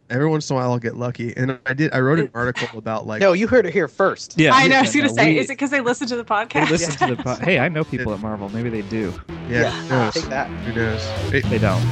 Every once in a while, I'll get lucky, and I wrote an article about like. No, you heard it here first. Yeah, I know. I was yeah, going to say, we- is it because they listen to the podcast? They listen to the Hey, I know people at Marvel. Maybe they do. Yeah, who knows? Take that. Who knows? They don't.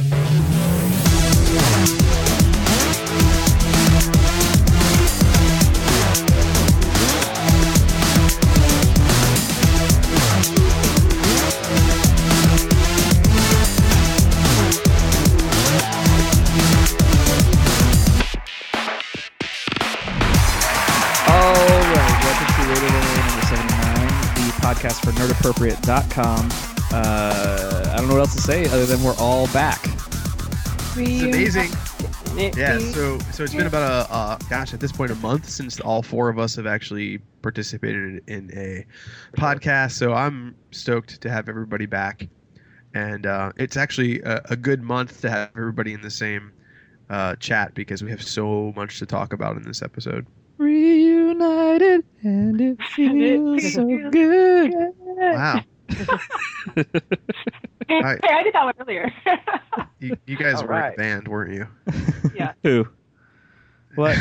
Podcast for nerdappropriate.com. I don't know what else to say other than we're all back. It's amazing. Yeah, so it's been about at this point a month since all four of us have actually participated in a podcast. So I'm stoked to have everybody back, and it's actually a good month to have everybody in the same chat because we have so much to talk about in this episode. Reunited and it feels so good. Wow. Hey, I did that one earlier. You guys All were in right. a band, weren't you? Yeah. Who? What?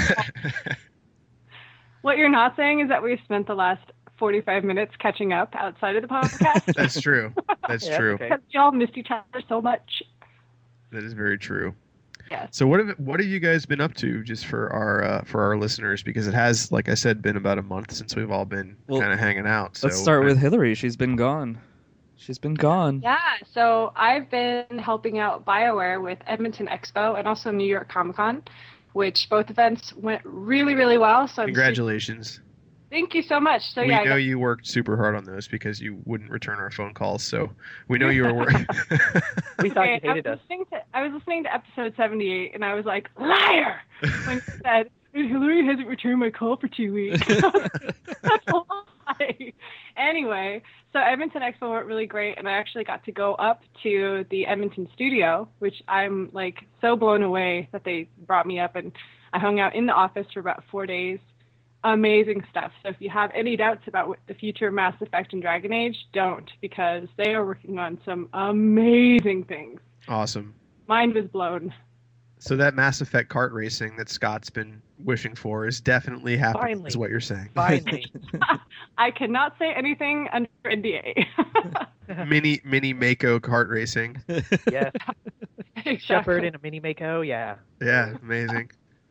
What you're not saying is that we've spent the last 45 minutes catching up outside of the podcast. That's true. That's Yeah, true. okay. Because we all missed each other so much. That is very true. Yes. So what have you guys been up to just for our listeners? Because it has, like I said, been about a month since we've all been kind of hanging out. So Let's start with Hillary. She's been gone. Yeah, so I've been helping out BioWare with Edmonton Expo and also New York Comic Con, which both events went really, really well. So Congratulations. Thank you so much. So We yeah, know you worked super hard on those because you wouldn't return our phone calls. So we know you were working. We thought you hated us. I was listening to episode 78, and I was like, liar! When he said, Hillary hasn't returned my call for 2 weeks. That's a lie. Anyway, so Edmonton Expo went really great, and I actually got to go up to the Edmonton studio, which I'm like so blown away that they brought me up, and I hung out in the office for about 4 days. Amazing stuff. So if you have any doubts about what the future of Mass Effect and Dragon Age, don't, because they are working on some amazing things. Awesome. Mind was blown. So that Mass Effect kart racing that Scott's been wishing for is definitely happening, Finally. is what you're saying. Finally. I cannot say anything under NDA. Mini Mako kart racing. Yes. Exactly. Shepard in a mini Mako. Yeah. Yeah, amazing.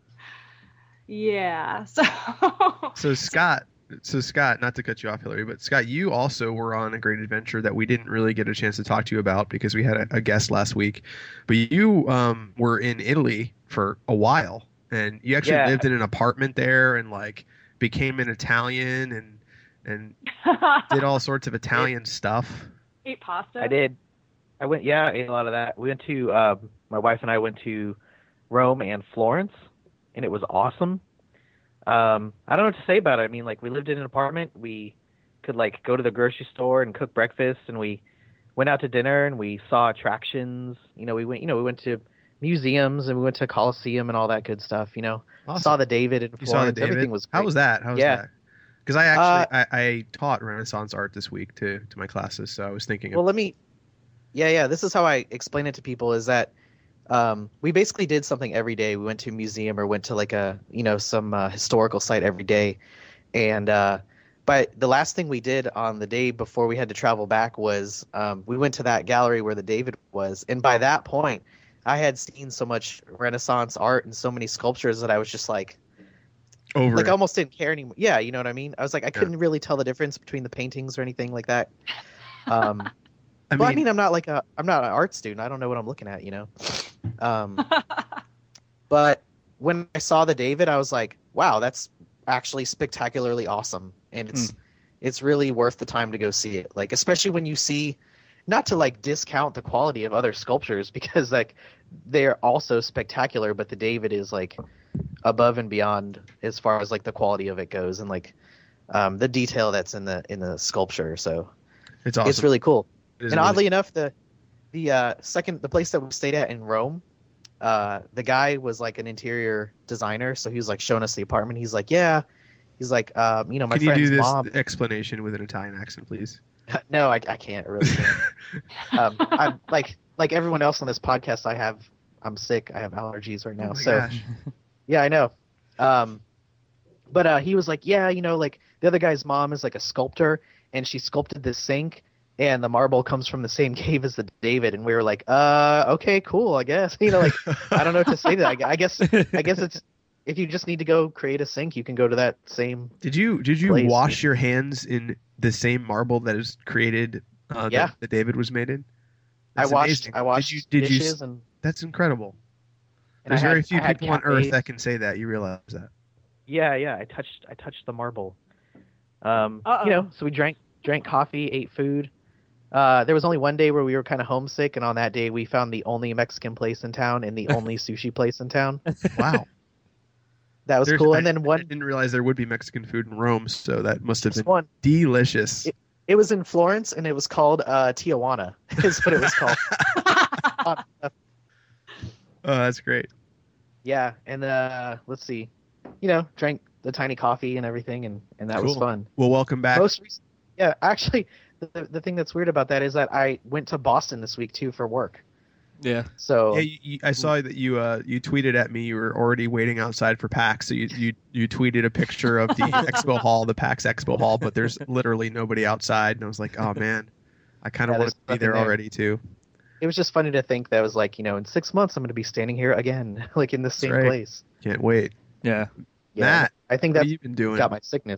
Yeah. So Scott, not to cut you off, Hillary, but Scott, you also were on a great adventure that we didn't really get a chance to talk to you about because we had a guest last week. But you were in Italy for a while, and you actually lived in an apartment there, and like became an Italian, and did all sorts of Italian stuff. Ate pasta. I did. I ate a lot of that. We went to, my wife and I went to Rome and Florence, and it was awesome. I don't know what to say about it. I mean, like, we lived in an apartment. We could, like, go to the grocery store and cook breakfast, and we went out to dinner, and we saw attractions. We went to museums, and we went to Colosseum and all that good stuff, Awesome. Saw the David in Florence. You saw the David? Everything was great. How was that? Yeah. Because I actually I taught Renaissance art this week to my classes, so I was thinking. Well, this is how I explain it to people is that we basically did something every day. We went to a museum or went to like some historical site every day. And but the last thing we did on the day before we had to travel back was we went to that gallery where the David was. And by that point, I had seen so much Renaissance art and so many sculptures that I was just like, over like it. I almost didn't care anymore. Yeah, you know what I mean? I was like, I couldn't really tell the difference between the paintings or anything like that. I'm not an art student. I don't know what I'm looking at, But when I saw the David, I was like, wow, that's actually spectacularly awesome. And it's really worth the time to go see it. Like, especially when you see, not to like discount the quality of other sculptures because like they're also spectacular, but the David is like above and beyond as far as like the quality of it goes and like the detail that's in the sculpture. So it's awesome. it's really cool. It is And really- oddly enough, the place that we stayed at in Rome, the guy was like an interior designer, so he was like showing us the apartment. He's like, my Can you friend's do this mom. explanation with an Italian accent, please? No, I can't. I really can't. I'm like everyone else on this podcast. I'm sick. I have allergies right now. Oh my So gosh. yeah, I know. But he was like, yeah, like the other guy's mom is like a sculptor, and she sculpted this sink, and the marble comes from the same cave as the David. And we were like, okay, cool, I guess. Like I don't know what to say to that. I guess it's if you just need to go create a sink, you can go to that same. Did you place. wash your hands in the same marble that is created? Yeah. That David was made in. I That's washed amazing. Did you? dishes and That's incredible. And There's very few I had people on Earth cafes. that can say that. You realize that? Yeah. I touched the marble. Uh-oh. So we drank coffee, ate food. There was only one day where we were kind of homesick, and on that day we found the only Mexican place in town and the only sushi place in town. Wow. That was cool. And then I one didn't realize there would be Mexican food in Rome, so that must have just been one. delicious. It was in Florence, and it was called Tijuana. Is what it was called. Oh, that's great. Yeah, and let's see, drank the tiny coffee and everything, and that was Cool. fun. Well, welcome back. Yeah, actually, the thing that's weird about that is that I went to Boston this week too for work. Yeah. So Yeah, I saw that you tweeted at me. You were already waiting outside for PAX, so you tweeted a picture of the expo hall, the PAX expo hall, but there's literally nobody outside, and I was like, oh man, I kind of Yeah, want to be there's there nothing there. already too. it was just funny to think that was like, in 6 months I'm going to be standing here again, like in the same right. place. Can't wait. Yeah. Yeah, Matt, I think what that have you been doing? got my sickness.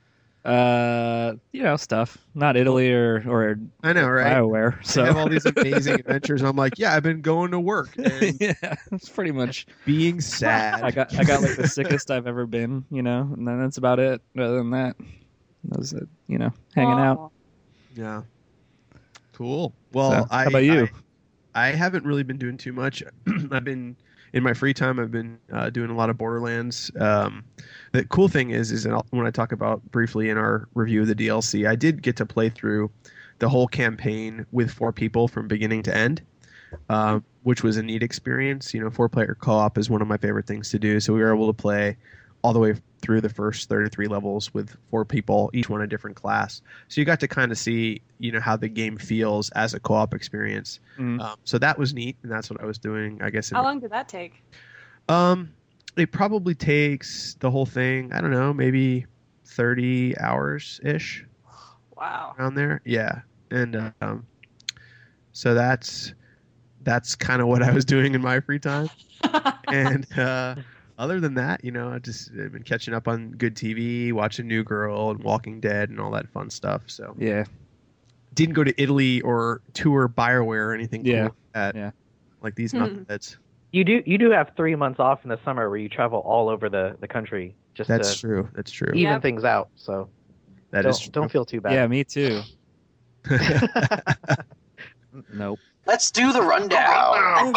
Stuff. Not Italy or I know, right? BioWare. So I have all these amazing adventures. I'm like, yeah, I've been going to work and yeah, it's pretty much. being sad. I got like the sickest I've ever been, and then that's about it. Other than that, that was it, hanging out. Yeah. Cool. Well, So, how about you? I haven't really been doing too much. I've been in my free time. I've been doing a lot of Borderlands. The cool thing is when I talk about briefly in our review of the DLC, I did get to play through the whole campaign with 4 people from beginning to end, which was a neat experience. 4-player co-op is one of my favorite things to do. So we were able to play all the way through the first 33 levels with 4 people, each one a different class. So you got to kind of see, how the game feels as a co-op experience. So that was neat, and that's what I was doing, I guess. How long did that take? It probably takes the whole thing, I don't know, maybe 30 hours-ish, Wow. around there. Yeah. And so that's kind of what I was doing in my free time. And other than that, I've been catching up on good TV, watching New Girl and Walking Dead and all that fun stuff. So Yeah. didn't go to Italy or tour BioWare or anything Yeah. cool like that. Yeah. Like these Hmm. knuckleheads. You do have 3 months off in the summer where you travel all over the country just That's to true. That's true. Even Yep. things out, so That don't, is true. don't feel too bad. Yeah, me too. Nope. Let's do the rundown.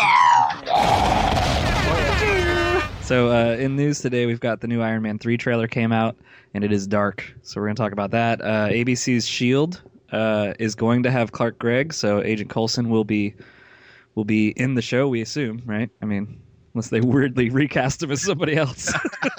So in news today, we've got the new Iron Man 3 trailer came out, and it is dark. So we're going to talk about that. ABC's S.H.I.E.L.D. Is going to have Clark Gregg, so Agent Coulson will be in the show, we assume, right? I mean, unless they weirdly recast him as somebody else.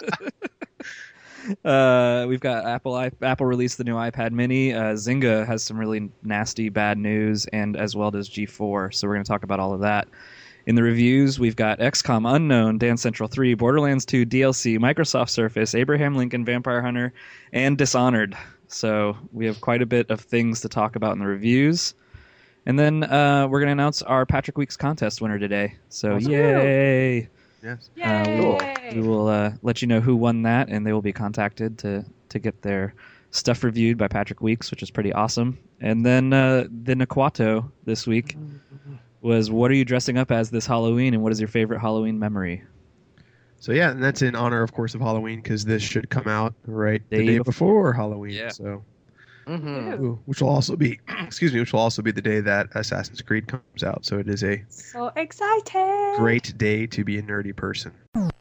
We've got Apple released the new iPad Mini. Zynga has some really nasty bad news, and as well does G4. So we're going to talk about all of that. In the reviews, we've got XCOM Unknown, Dance Central 3, Borderlands 2 DLC, Microsoft Surface, Abraham Lincoln, Vampire Hunter, and Dishonored. So we have quite a bit of things to talk about in the reviews. And then we're going to announce our Patrick Weeks contest winner today. So yay! Yes. Yay! We will let you know who won that, and they will be contacted to get their stuff reviewed by Patrick Weeks, which is pretty awesome. And then the Naquato this week was, what are you dressing up as this Halloween, and what is your favorite Halloween memory? So yeah, and that's in honor, of course, of Halloween, because this should come out the Day day before Halloween. Yeah. So, Mhm. which will also be, which will also be the day that Assassin's Creed comes out. So it is a So excited! great day to be a nerdy person.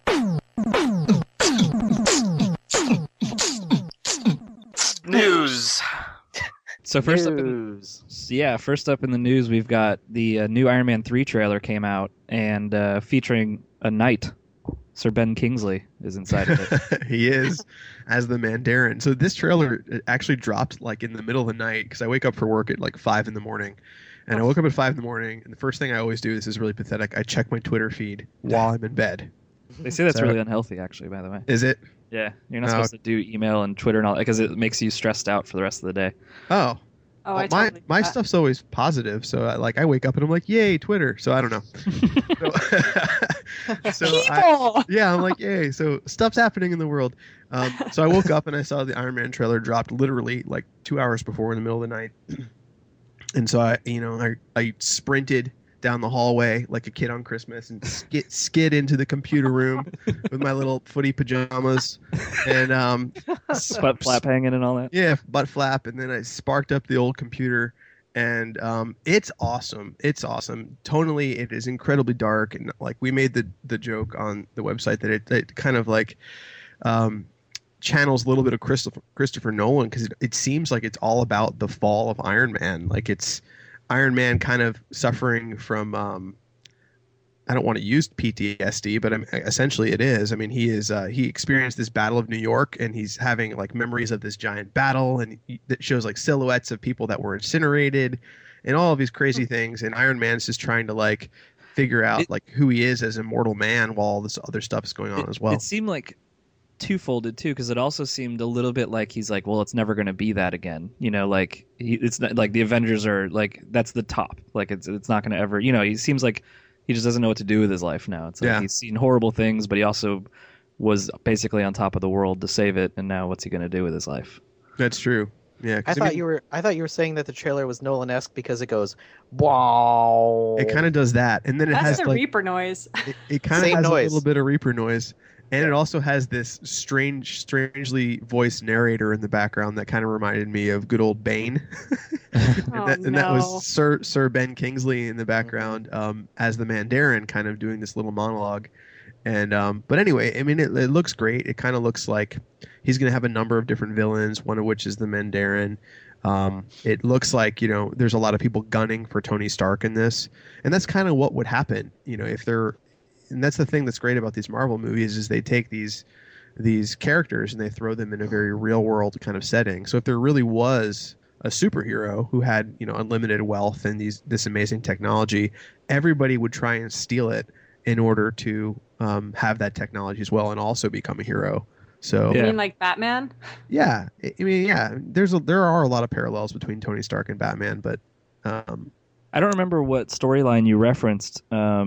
News. So first up, News. first up in the news, we've got the new Iron Man 3 trailer came out, and featuring a knight. Sir Ben Kingsley is inside of it. He is as the Mandarin. So this trailer actually dropped like in the middle of the night because I wake up for work at like 5 in the morning, And I woke up at 5 in the morning, and the first thing I always do, this is really pathetic, I check my Twitter feed while I'm in bed. They say that's So- really unhealthy, actually. By the way. Is it? Yeah, you're not No. supposed to do email and Twitter and all that because it makes you stressed out for the rest of the day. Oh. Oh, Well, I totally do my that. stuff's always positive, so I wake up and I'm like, yay, Twitter. So I don't know. People. Yeah, I'm like, yay. So stuff's happening in the world. So I woke up and I saw the Iron Man trailer dropped literally like 2 hours before in the middle of the night. And so I sprinted down the hallway like a kid on Christmas and skid into the computer room with my little footy pajamas and Butt flap hanging and all that. yeah, butt flap, and then I sparked up the old computer, and it's awesome. It's awesome. Tonally, it is incredibly dark, and like we made the joke on the website that it kind of like channels a little bit of Christopher Nolan because it seems like it's all about the fall of Iron Man. Like it's Iron Man kind of suffering from I don't want to use PTSD, but essentially it is. I mean, he experienced this Battle of New York, and he's having like memories of this giant battle, and that shows like silhouettes of people that were incinerated, and all of these crazy things. And Iron Man's just trying to like figure out like who he is as a mortal man while all this other stuff is going on as well. It seemed like two-folded too, because it also seemed a little bit like he's like, well, it's never going to be that again. You know, like it's not like the Avengers are like that's the top. Like it's not going to ever. You know, he seems like he just doesn't know what to do with his life now. It's like he's seen horrible things, but he also was basically on top of the world to save it, and now what's he going to do with his life? That's true. Yeah, I thought you were saying that the trailer was Nolan-esque because it goes, wow. It kind of does that, and then it That's has the like Reaper noise. it kind of Same has noise. a little bit of Reaper noise, and it also has this strangely voiced narrator in the background that kind of reminded me of good old Bane. Oh, and that was Sir Ben Kingsley in the background as the Mandarin, kind of doing this little monologue. And but anyway, I mean, it looks great. It kind of looks like he's going to have a number of different villains, one of which is the Mandarin. It looks like, there's a lot of people gunning for Tony Stark in this, and that's kind of what would happen, if they're. And that's the thing that's great about these Marvel movies is they take these characters and they throw them in a very real world kind of setting. So if there really was a superhero who had unlimited wealth and this amazing technology, everybody would try and steal it in order to have that technology as well and also become a hero. So You mean like Batman? yeah, I mean there are a lot of parallels between Tony Stark and Batman, but I don't remember what storyline you referenced,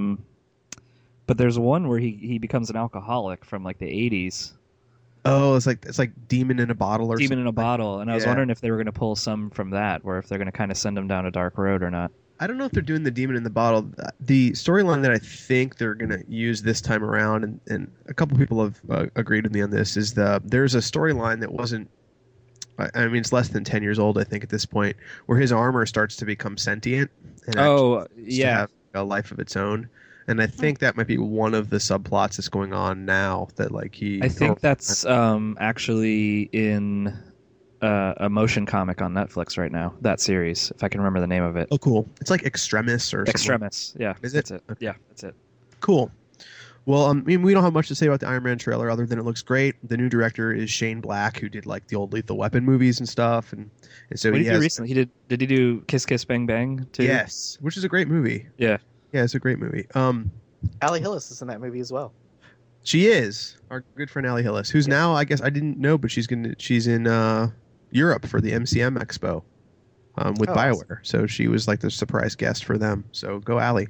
but there's one where he becomes an alcoholic from like the 80s. oh, it's like Demon in a Bottle or Demon something. in a Bottle, and I was Yeah. wondering if they were going to pull some from that, or if they're going to kind of send him down a dark road or not. I don't know if they're doing the Demon in the Bottle. The storyline that I think they're going to use this time around, and a couple people have agreed with me on this, is there's a storyline that wasn't. I mean, it's less than 10 years old, I think, at this point, where his armor starts to become sentient and Oh, actually starts to yeah. have a life of its own. And I think that might be one of the subplots that's going on now. That like I think that's actually in a motion comic on Netflix right now. That series, if I can remember the name of it. Oh, cool. It's like Extremis or something. Extremis. Yeah, Is it? that's it. Okay. Yeah, that's it. Cool. Well, I mean, we don't have much to say about the Iron Man trailer other than it looks great. The new director is Shane Black, who did like the old Lethal Weapon movies and stuff, and so What he did he do has recently? Did he do Kiss Kiss Bang Bang too? yes, which is a great movie. Yeah. Yeah, it's a great movie. Allie Hillis is in that movie as well. She is our good friend Allie Hillis, who's now, I guess I didn't know, but she's in Europe for the MCM Expo with Oh, BioWare. awesome. So she was like the surprise guest for them. So go Allie.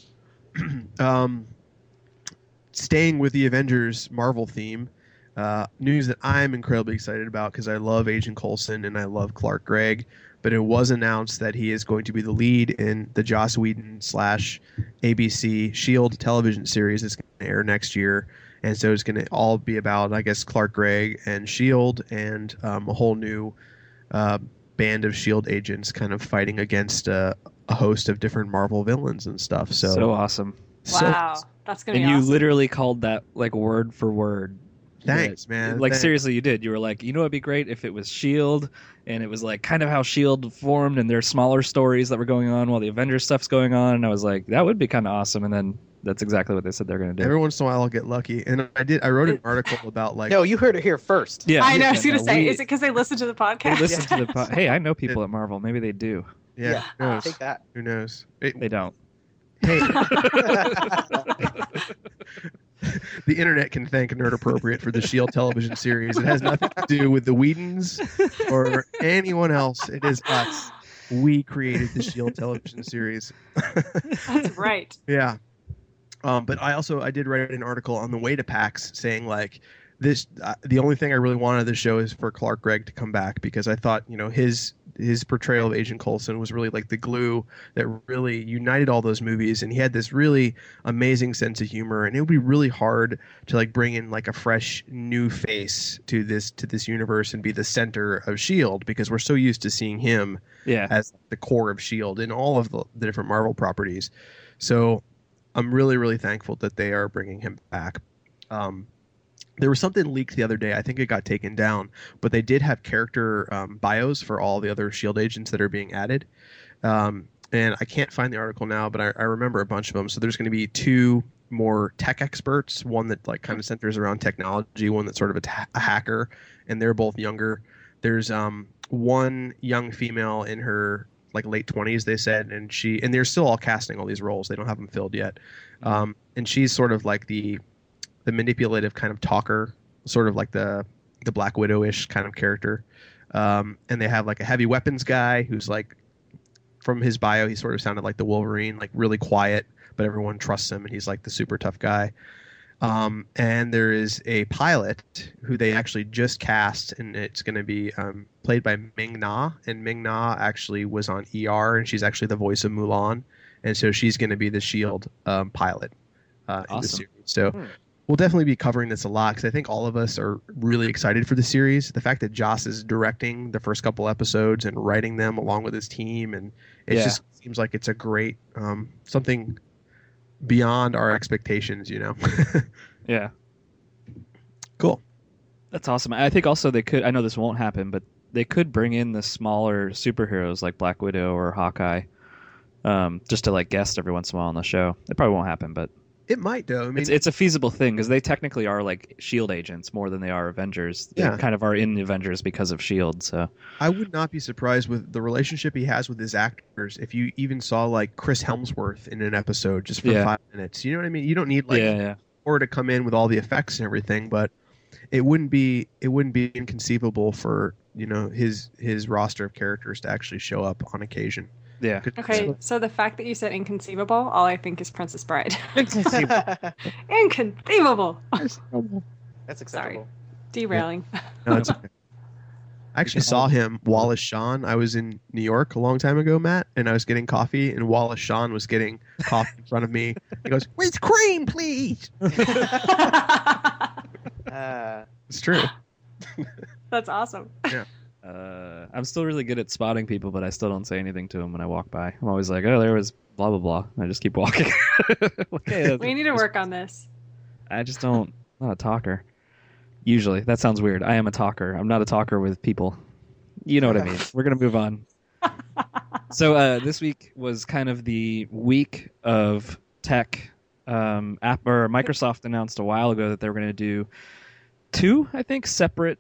Staying with the Avengers Marvel theme, news that I'm incredibly excited about because I love Agent Coulson and I love Clark Gregg, but it was announced that he is going to be the lead in the Joss Whedon / ABC Shield television series that's going to air next year. And so it's going to all be about, I guess, Clark Gregg and Shield and a whole new band of Shield agents kind of fighting against a host of different Marvel villains and stuff. So awesome. Wow, that's gonna And be you awesome. literally called that like word for word. Thanks, Yeah. man. Like Thanks. seriously, you did. You were like, it'd be great if it was Shield, and it was like kind of how Shield formed, and there's smaller stories that were going on while the Avengers stuff's going on. And I was like, that would be kind of awesome. And then that's exactly what they said they're going to do. Every once in a while, I'll get lucky, and I wrote an article about like No, you heard it here first. Yeah, I know. I was yeah, gonna no, say, we- is it because they listen to the They podcast? listen to the hey, I know people at Marvel. Maybe they do. Yeah. Who knows? Take that. Who knows? They don't. Hey, the internet can thank Nerd Appropriate for the Shield television series. It has nothing to do with the Whedons or anyone else. It is us. We created the Shield television series. That's right. Yeah. But I did write an article on the way to PAX saying like this. The only thing I really wanted of the show is for Clark Gregg to come back, because I thought, you know, his portrayal of Agent Coulson was really like the glue that really united all those movies, and he had this really amazing sense of humor, and it would be really hard to like bring in like a fresh new face to this universe and be the center of Shield, because we're so used to seeing him as the core of Shield in all of the different Marvel properties. So I'm really, really thankful that they are bringing him back. There was something leaked the other day. I think it got taken down, but they did have character bios for all the other Shield agents that are being added. And I can't find the article now, but I remember a bunch of them. So there's going to be 2 more tech experts, one that like kind of centers around technology, one that's sort of a hacker, and they're both younger. There's one young female in her like late 20s, they said, and they're still all casting all these roles. They don't have them filled yet. And she's sort of like the manipulative kind of talker, sort of like the Black Widow-ish kind of character. And they have like a heavy weapons guy who's like, from his bio, he sort of sounded like the Wolverine, like really quiet, but everyone trusts him and he's like the super tough guy. And there is a pilot who they actually just cast, and it's going to be played by Ming Na. And Ming Na actually was on ER, and she's actually the voice of Mulan. And so she's going to be the Shield pilot in the series. So we'll definitely be covering this a lot, because I think all of us are really excited for the series. The fact that Joss is directing the first couple episodes and writing them along with his team, and it just seems like it's a great something beyond our expectations, you know. Yeah. Cool. That's awesome. I think also they could, I know this won't happen, but they could bring in the smaller superheroes like Black Widow or Hawkeye, just to like guest every once in a while on the show. It probably won't happen, but it might, though. I mean, it's a feasible thing, because they technically are like Shield agents more than they are Avengers. They kind of are in the Avengers because of Shield. So I would not be surprised with the relationship he has with his actors if you even saw like Chris Hemsworth in an episode just for 5 minutes. You know what I mean? You don't need like or to come in with all the effects and everything, but it wouldn't be inconceivable for, you know, his roster of characters to actually show up on occasion. Yeah. Okay, so the fact that you said inconceivable, all I think is Princess Bride. Inconceivable. That's acceptable. Derailing. No, it's okay. I actually saw him, Wallace Shawn. I was in New York a long time ago, Matt, and I was getting coffee, and Wallace Shawn was getting coffee in front of me. He goes, "With cream, please." It's true. That's awesome. Yeah. I'm still really good at spotting people, but I still don't say anything to them when I walk by. I'm always like, "Oh, there was blah blah blah," and I just keep walking. We need to work on this. I just don't. I'm not a talker. Usually, that sounds weird. I am a talker. I'm not a talker with people. You know what I mean. We're gonna move on. So this week was kind of the week of tech. Microsoft announced a while ago that they were going to do 2, I think, separate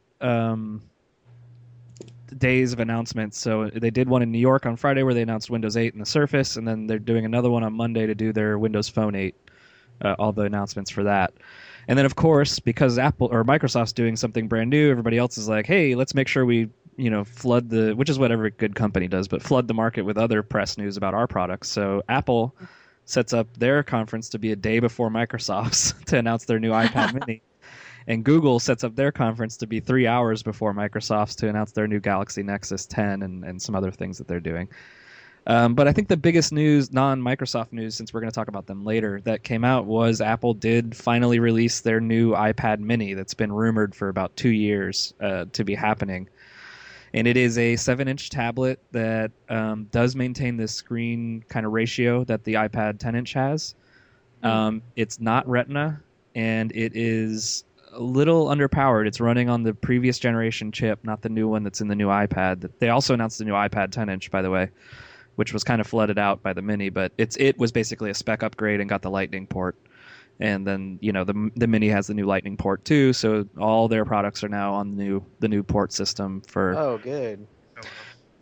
days of announcements. So they did one in New York on Friday where they announced Windows 8 and the Surface, and then they're doing another one on Monday to do their Windows Phone 8, all the announcements for that. And then, of course, because Apple or Microsoft's doing something brand new, everybody else is like, hey, let's make sure we, flood which is what every good company does, but flood the market with other press news about our products. So Apple sets up their conference to be a day before Microsoft's to announce their new iPad mini. And Google sets up their conference to be 3 hours before Microsoft's to announce their new Galaxy Nexus 10 and some other things that they're doing. But I think the biggest news, non-Microsoft news, since we're going to talk about them later, that came out was Apple did finally release their new iPad mini that's been rumored for about 2 years to be happening. And it is a 7-inch tablet that does maintain the screen kind of ratio that the iPad 10-inch has. It's not Retina, and it is a little underpowered. It's running on the previous generation chip, not the new one that's in the new iPad. They also announced the new iPad 10-inch, by the way, which was kind of flooded out by the mini, but it was basically a spec upgrade and got the Lightning port. And then, the mini has the new Lightning port too, so all their products are now on the new port system for Oh, good.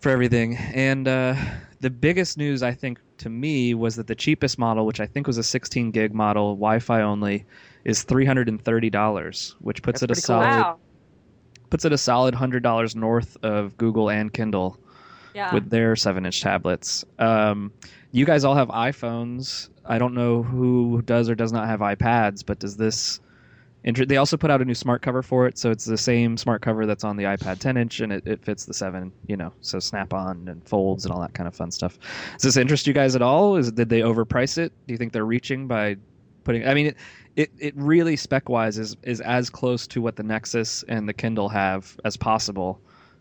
for everything. And the biggest news, I think, to me, was that the cheapest model, which I think was a 16 gig model, Wi-Fi only, is $330, which puts That's it a pretty cool. solid Wow. puts it a solid $100 north of Google and Kindle Yeah. with their 7-inch tablets. You guys all have iPhones. I don't know who does or does not have iPads, but does this... They also put out a new smart cover for it, so it's the same smart cover that's on the iPad 10-inch, and it fits the 7, so snap-on and folds and all that kind of fun stuff. Does this interest you guys at all? Did they overprice it? Do you think they're reaching by putting... I mean, it really, spec-wise, is as close to what the Nexus and the Kindle have as possible,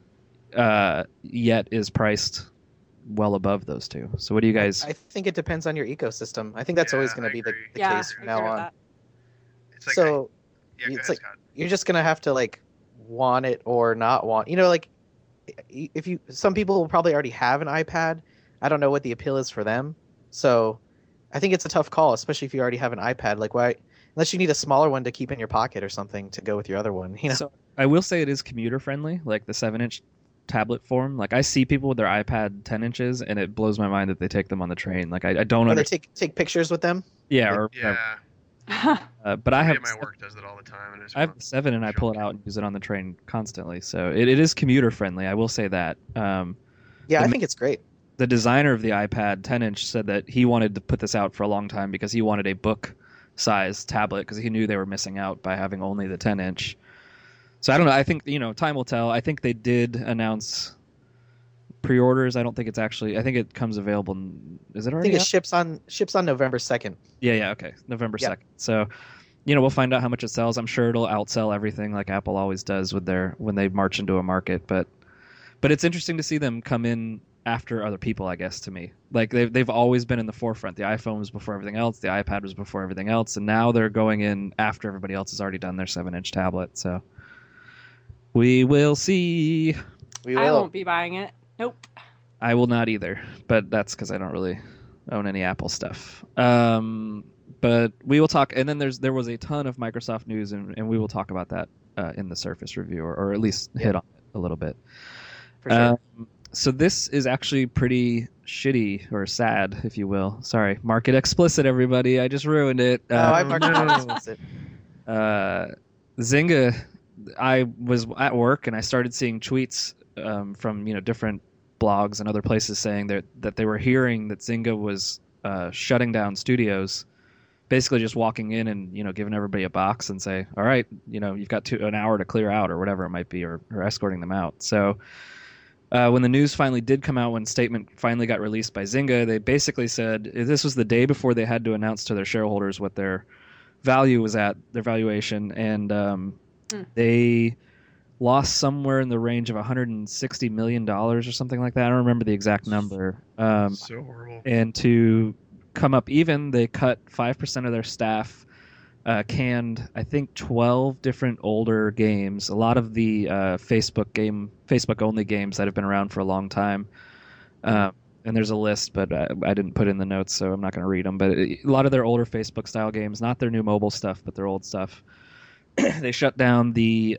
yet is priced well above those two. So what do you guys... I think it depends on your ecosystem. I think that's always going to be the Yeah, case from I agree now with on. that. It's like So yeah, go it's ahead, like Scott. you're just going to have to like want it or not want. If some people will probably already have an iPad. I don't know what the appeal is for them. So I think it's a tough call, especially if you already have an iPad. Like why, unless you need a smaller one to keep in your pocket or something to go with your other one. So I will say it is commuter friendly, like the 7-inch tablet form. Like I see people with their iPad 10 inches, and it blows my mind that they take them on the train. Like I don't Or they understand. take pictures with them. Yeah, or Yeah, but I have my work does it all the time. And I have the 7, and I pull it out and use it on the train constantly. So it is commuter friendly. I will say that. Yeah, The I think it's great. The designer of the iPad 10-inch said that he wanted to put this out for a long time because he wanted a book-sized tablet because he knew they were missing out by having only the 10-inch. So I don't know. I think time will tell. I think they did announce pre-orders. I don't think it's actually. I think it comes available. Is it I already? think it out? ships on November 2nd. Yeah. Okay, November Yep. 2nd. So, we'll find out how much it sells. I'm sure it'll outsell everything like Apple always does when they march into a market. But it's interesting to see them come in after other people. I guess to me, like they've always been in the forefront. The iPhone was before everything else. The iPad was before everything else, and now they're going in after everybody else has already done their 7-inch tablet. So. We will see. We I will. won't be buying it. Nope. I will not either, but that's because I don't really own any Apple stuff. But we will talk, and then there was a ton of Microsoft news, and we will talk about that in the Surface review, or at least hit on it a little bit. For sure. So this is actually pretty shitty, or sad, if you will. Sorry, market explicit, everybody. I just ruined it. I marked it down explicit. Zynga, I was at work and I started seeing tweets from different blogs and other places saying that they were hearing that Zynga was shutting down studios, basically just walking in and giving everybody a box and say, all right, you've got an hour to clear out or whatever it might be, or escorting them out. So when the news finally did come out, when statement finally got released by Zynga, they basically said this was the day before they had to announce to their shareholders what their value was at, their valuation, and they lost somewhere in the range of $160 million or something like that. I don't remember the exact number. So horrible. And to come up even, they cut 5% of their staff, canned, I think, 12 different older games, a lot of the Facebook-only games that have been around for a long time. And there's a list, but I didn't put in the notes, so I'm not going to read them. But a lot of their older Facebook-style games, not their new mobile stuff, but their old stuff. They shut down the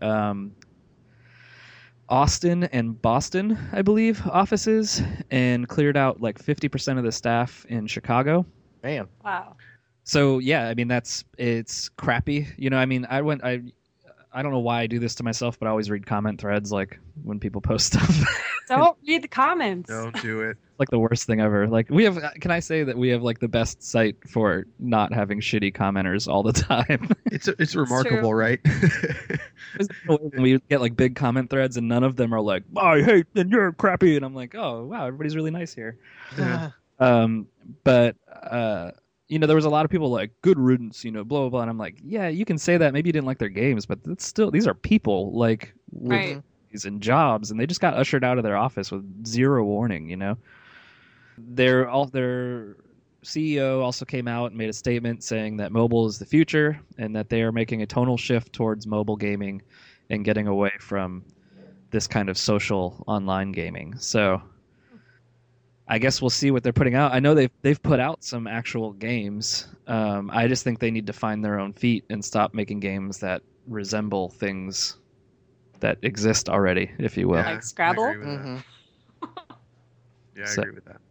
Austin and Boston, I believe, offices, and cleared out like 50% of the staff in Chicago. Man. Wow. So yeah, I mean it's crappy. I don't know why I do this to myself, but I always read comment threads like when people post stuff. Don't read the comments. Don't do it. Like the worst thing ever. Like can I say that we have like the best site for not having shitty commenters all the time? It's remarkable, true. right? We get like big comment threads and none of them are like, I hate and you're crappy, and I'm like, oh wow, everybody's really nice here. Yeah. But there was a lot of people like good riddance, blah blah blah, and I'm like, yeah, you can say that. Maybe you didn't like their games, but it's still, these are people like with Right. and jobs, and they just got ushered out of their office with zero warning. Their CEO also came out and made a statement saying that mobile is the future and that they are making a tonal shift towards mobile gaming and getting away from this kind of social online gaming. So I guess we'll see what they're putting out. I know they've put out some actual games. I just think they need to find their own feet and stop making games that resemble things that exist already, if you will. Yeah, Like Scrabble? I agree with that. Mhm. Yeah, I So- agree with that.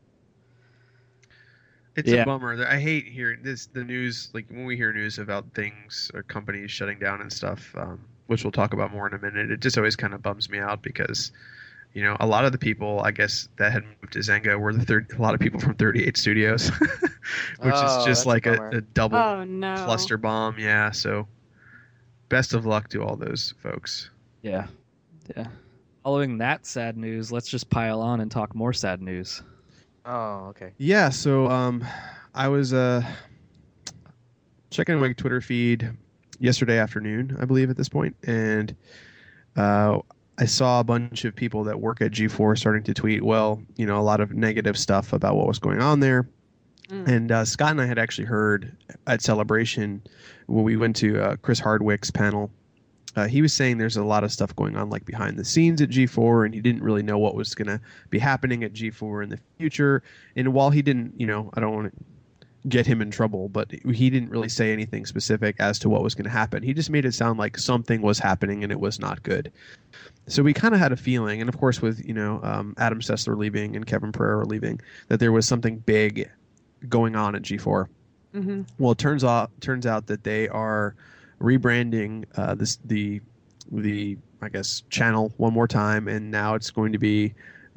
It's Yeah. a bummer. I hate hearing the news, like when we hear news about things or companies shutting down and stuff, which we'll talk about more in a minute. It just always kind of bums me out because, a lot of the people, I guess, that had moved to Zynga were a lot of people from 38 Studios, which is Oh, just that's like a a bummer. double Oh no. cluster bomb. Yeah. So best of luck to all those folks. Yeah. Following that sad news, let's just pile on and talk more sad news. Oh, okay. Yeah, so I was checking my Twitter feed yesterday afternoon, I believe, at this point, and I saw a bunch of people that work at G4 starting to tweet, a lot of negative stuff about what was going on there. Mm. And Scott and I had actually heard at Celebration when we went to Chris Hardwick's panel. He was saying there's a lot of stuff going on like behind the scenes at G4, and he didn't really know what was going to be happening at G4 in the future. And while he didn't, I don't want to get him in trouble, but he didn't really say anything specific as to what was going to happen. He just made it sound like something was happening and it was not good. So we kind of had a feeling, and of course with, Adam Sessler leaving and Kevin Pereira leaving, that there was something big going on at G4. Mm-hmm. Well, it turns out that they are rebranding the I guess channel one more time, and now it's going to be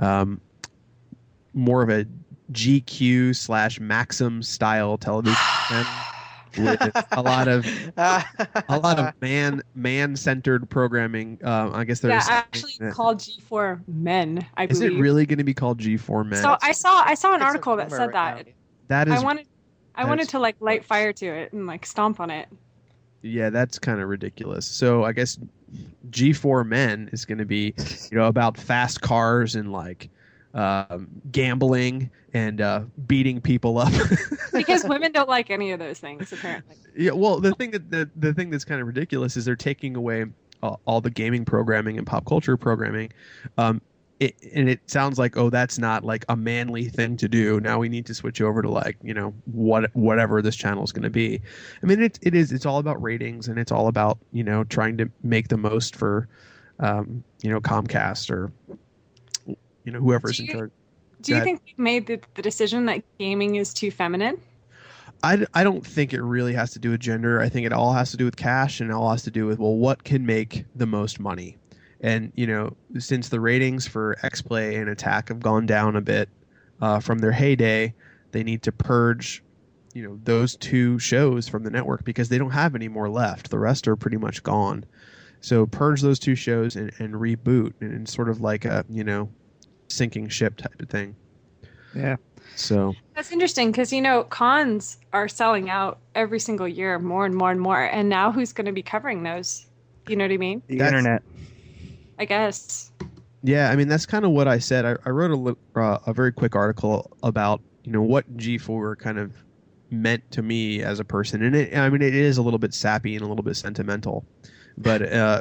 more of a GQ/Maxim style television channel with a lot of man-centered programming. I guess Yeah, there's actually called G4 Men, I Is believe. it really going to be called G4 Men? So I saw an It's a article that rumor said right that. now. That is I wanted that's- to like light fire to it and like stomp on it. Yeah, that's kind of ridiculous. So I guess G4 Men is going to be, about fast cars and like gambling and beating people up. Because women don't like any of those things, apparently. Yeah, well, the thing that's kind of ridiculous is they're taking away all the gaming programming and pop culture programming. And it sounds like, that's not like a manly thing to do. Now we need to switch over to like, whatever this channel is going to be. I mean, it's all about ratings, and it's all about, trying to make the most for, Comcast or, whoever's in charge. Do you Go ahead. think we've made the decision that gaming is too feminine? I don't think it really has to do with gender. I think it all has to do with cash, and it all has to do with, what can make the most money. And, since the ratings for X-Play and Attack have gone down a bit from their heyday, they need to purge, those two shows from the network because they don't have any more left. The rest are pretty much gone. So purge those two shows and reboot, and sort of like a, sinking ship type of thing. Yeah. So That's interesting because, cons are selling out every single year more and more and more. And now who's going to be covering those? You know what I mean? The That's- internet. I guess. yeah, I mean, that's kind of what I said. I wrote a very quick article about, what G4 kind of meant to me as a person. And it is a little bit sappy and a little bit sentimental. But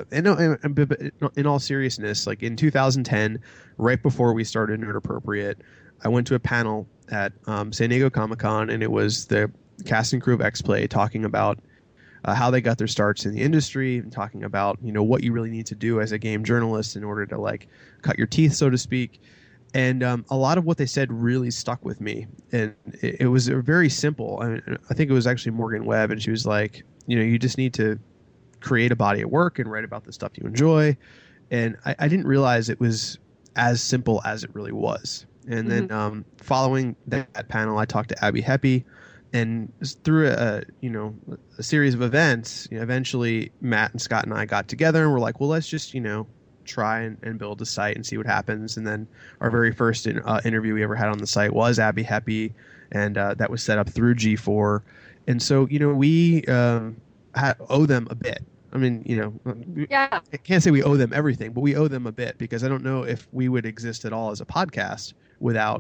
in all seriousness, like in 2010, right before we started Nerd Appropriate, I went to a panel at San Diego Comic-Con, and it was the cast and crew of X-Play talking about how they got their starts in the industry, and talking about what you really need to do as a game journalist in order to like cut your teeth, so to speak. And a lot of what they said really stuck with me, and it was very simple. I think it was actually Morgan Webb, and she was like, you just need to create a body of work and write about the stuff you enjoy. And I didn't realize it was as simple as it really was. And then following that panel, I talked to Abby Heppy, and through a series of events, eventually Matt and Scott and I got together and we're like, well, let's just try and build a site and see what happens. And then our very first interview we ever had on the site was Abby Heppy, and that was set up through G4. And so we owe them a bit. I mean, Yeah. I can't say we owe them everything, but we owe them a bit, because I don't know if we would exist at all as a podcast without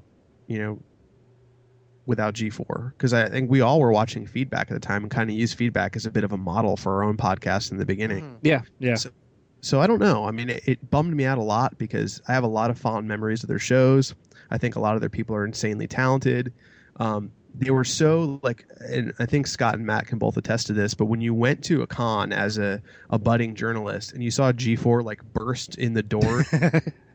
G4, because I think we all were watching Feedback at the time and kind of used Feedback as a bit of a model for our own podcast in the beginning. Yeah. Yeah. So I don't know. I mean, it bummed me out a lot because I have a lot of fond memories of their shows. I think a lot of their people are insanely talented. They were so and I think Scott and Matt can both attest to this, but when you went to a con as a budding journalist and you saw G4 burst in the door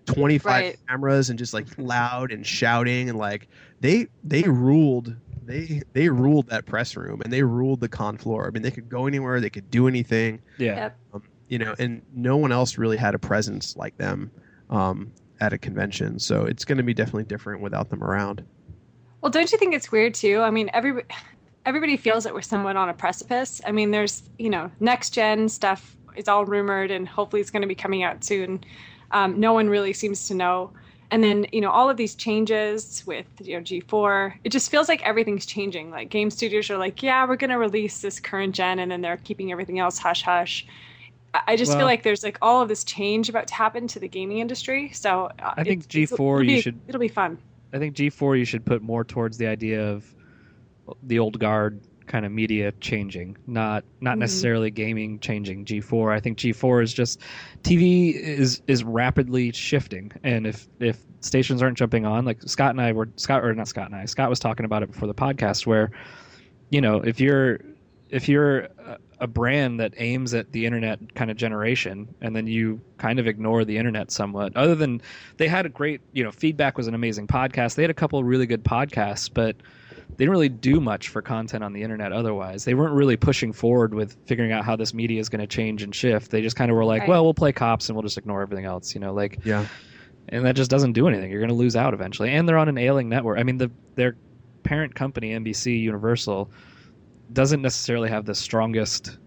25 Right. cameras and just like loud and shouting, and like they ruled. They ruled that press room, and they ruled the con floor. I mean, they could go anywhere, they could do anything, Yeah. Yep. and no one else really had a presence like them at a convention. So it's going to be definitely different without them around. Well, don't you think it's weird too? I mean, everybody feels that we're somewhat on a precipice. I mean, there's, next gen stuff is all rumored and hopefully it's going to be coming out soon. No one really seems to know. And then, all of these changes with, G4, it just feels like everything's changing. Like game studios are like, yeah, we're going to release this current gen, and then they're keeping everything else hush hush. I just feel like there's like all of this change about to happen to the gaming industry. So I think G4 it'll be fun. I think G4 you should put more towards the idea of the old guard kind of media changing, not necessarily gaming changing. G4, I think G4 is just TV is rapidly shifting, and if stations aren't jumping on, like Scott was talking about it before the podcast, where if you're a brand that aims at the internet kind of generation, and then you kind of ignore the internet somewhat, other than they had a great, Feedback was an amazing podcast. They had a couple of really good podcasts, but they didn't really do much for content on the internet otherwise. They weren't really pushing forward with figuring out how this media is going to change and shift. They just kind of were like, Right. well, we'll play cops and we'll just ignore everything else, Yeah. and that just doesn't do anything. You're going to lose out eventually. And they're on an ailing network. I mean, their parent company, NBC Universal, doesn't necessarily have the strongest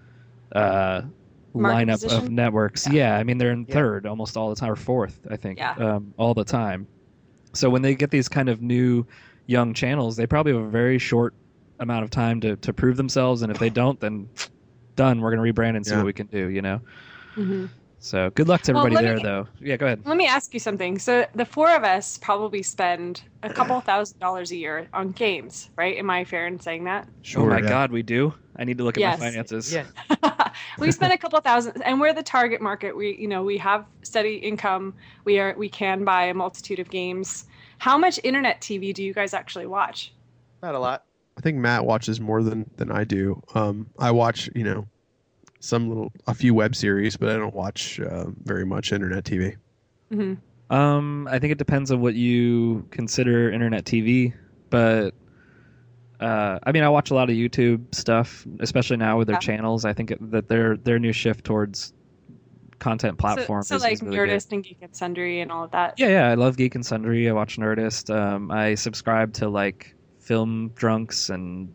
lineup of position? networks. Yeah, I mean, they're in third almost all the time, or fourth, I think, Yeah. all the time. So when they get these kind of new young channels, they probably have a very short amount of time to prove themselves. And if they don't, then done. We're going to rebrand and see Yeah. what we can do, Mm-hmm. So good luck to Well, everybody let there, me- though. Yeah, go ahead. Let me ask you something. So the four of us probably spend a couple $1,000s a year on games, right? Am I fair in saying that? Oh my yeah. God, we do. I need to look at Yes. my finances. Yeah. We spend a couple thousand, and we're the target market. We have steady income. We can buy a multitude of games. How much internet TV do you guys actually watch? Not a lot. I think Matt watches more than I do. I watch, a few web series, but I don't watch very much internet TV. Hmm. I think it depends on what you consider internet TV, but I mean, I watch a lot of YouTube stuff, especially now with their Yeah. channels. I think that their new shift towards content platform So is like really good. Nerdist and Geek and Sundry and all of that. Yeah, I love Geek and Sundry. I watch Nerdist. I subscribe to like Film Drunks and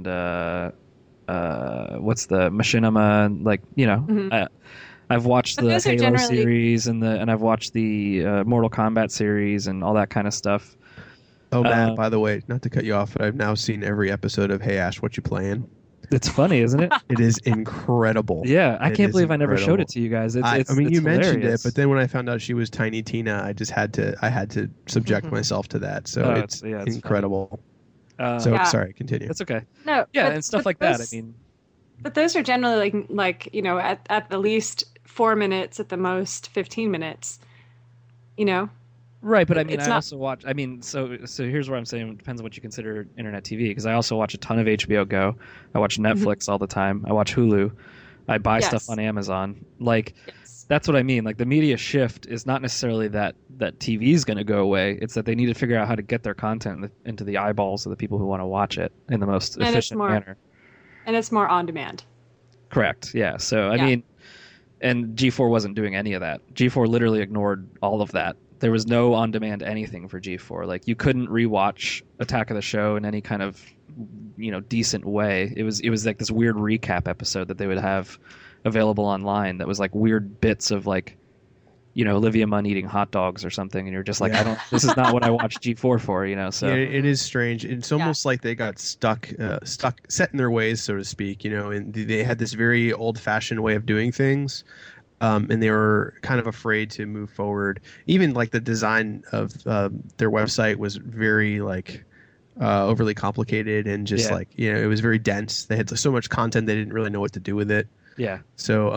what's the Machinima, and like Mhm. I've watched But the those are Halo generally- series and I've watched the Mortal Kombat series and all that kind of stuff. Oh, Matt, Uh, by the way, not to cut you off, but I've now seen every episode of Hey Ash, What You Playing? It's funny, isn't it? It is incredible. Yeah, I It can't is believe I never showed incredible. it to you guys. I mean, it's you mentioned hilarious. it, but then when I found out she was Tiny Tina, I had to subject myself to that. So Oh, it's it's incredible. funny. So Yeah. sorry, continue. It's okay. No. Yeah, but- and stuff but like that. I those- mean, But those are generally like at the least 4 minutes, at the most 15 minutes. right, but I mean, It's I not- also watch. I mean, so here's where I'm saying it depends on what you consider internet TV, because I also watch a ton of HBO Go. I watch Netflix all the time. I watch Hulu. I buy Yes. stuff on Amazon. Like Yes. that's what I mean. Like the media shift is not necessarily that TV is going to go away. It's that they need to figure out how to get their content into the eyeballs of the people who want to watch it in the most And it's efficient more- manner. And it's more on demand. Correct. Yeah. So I Yeah. mean, and G4 wasn't doing any of that. G4 literally ignored all of that. There was no on-demand anything for G4. Like you couldn't rewatch Attack of the Show in any kind of decent way. It was like this weird recap episode that they would have available online that was like weird bits of like Olivia Munn eating hot dogs or something, and you're just like, Yeah. this is not what I watched G4 for, so Yeah, it is strange. It's almost like they got stuck, set in their ways, so to speak. And they had this very old-fashioned way of doing things, and they were kind of afraid to move forward. Even like the design of their website was very like overly complicated and just Yeah. like it was very dense. They had so much content they didn't really know what to do with it. yeah. So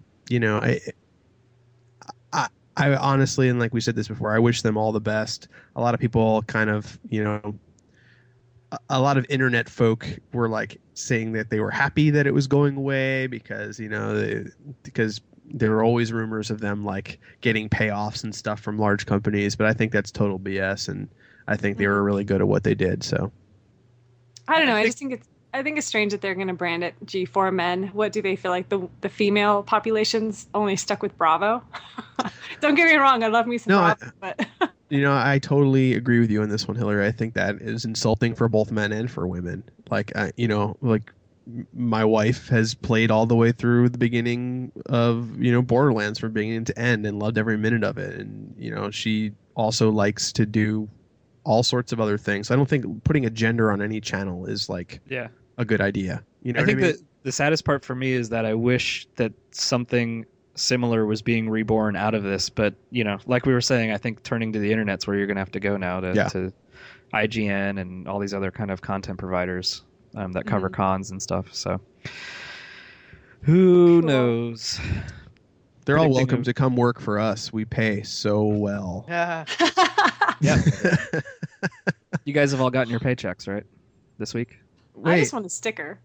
I honestly, and like we said this before, I wish them all the best. A lot of people kind of, a lot of internet folk were like saying that they were happy that it was going away because, because there were always rumors of them like getting payoffs and stuff from large companies, but I think that's total BS, and I think they were really good at what they did. So I don't know. I think it's strange that they're going to brand it G4 Men. What do they feel like the female population's only stuck with Bravo? Don't get me wrong, I love me some Bravo, but I totally agree with you on this one, Hillary. I think that is insulting for both men and for women. Like, like my wife has played all the way through the beginning of, Borderlands from beginning to end and loved every minute of it. And, she also likes to do all sorts of other things. I don't think putting a gender on any channel is like a good idea. I think that the saddest part for me is that I wish that something similar was being reborn out of this, but like we were saying, I think turning to the internet's where you're going to have to go now to IGN and all these other kind of content providers that cover cons and stuff. So who knows? They're all welcome to come work for us. We pay so well. Yeah. You guys have all gotten your paychecks, right? This week? I just want a sticker.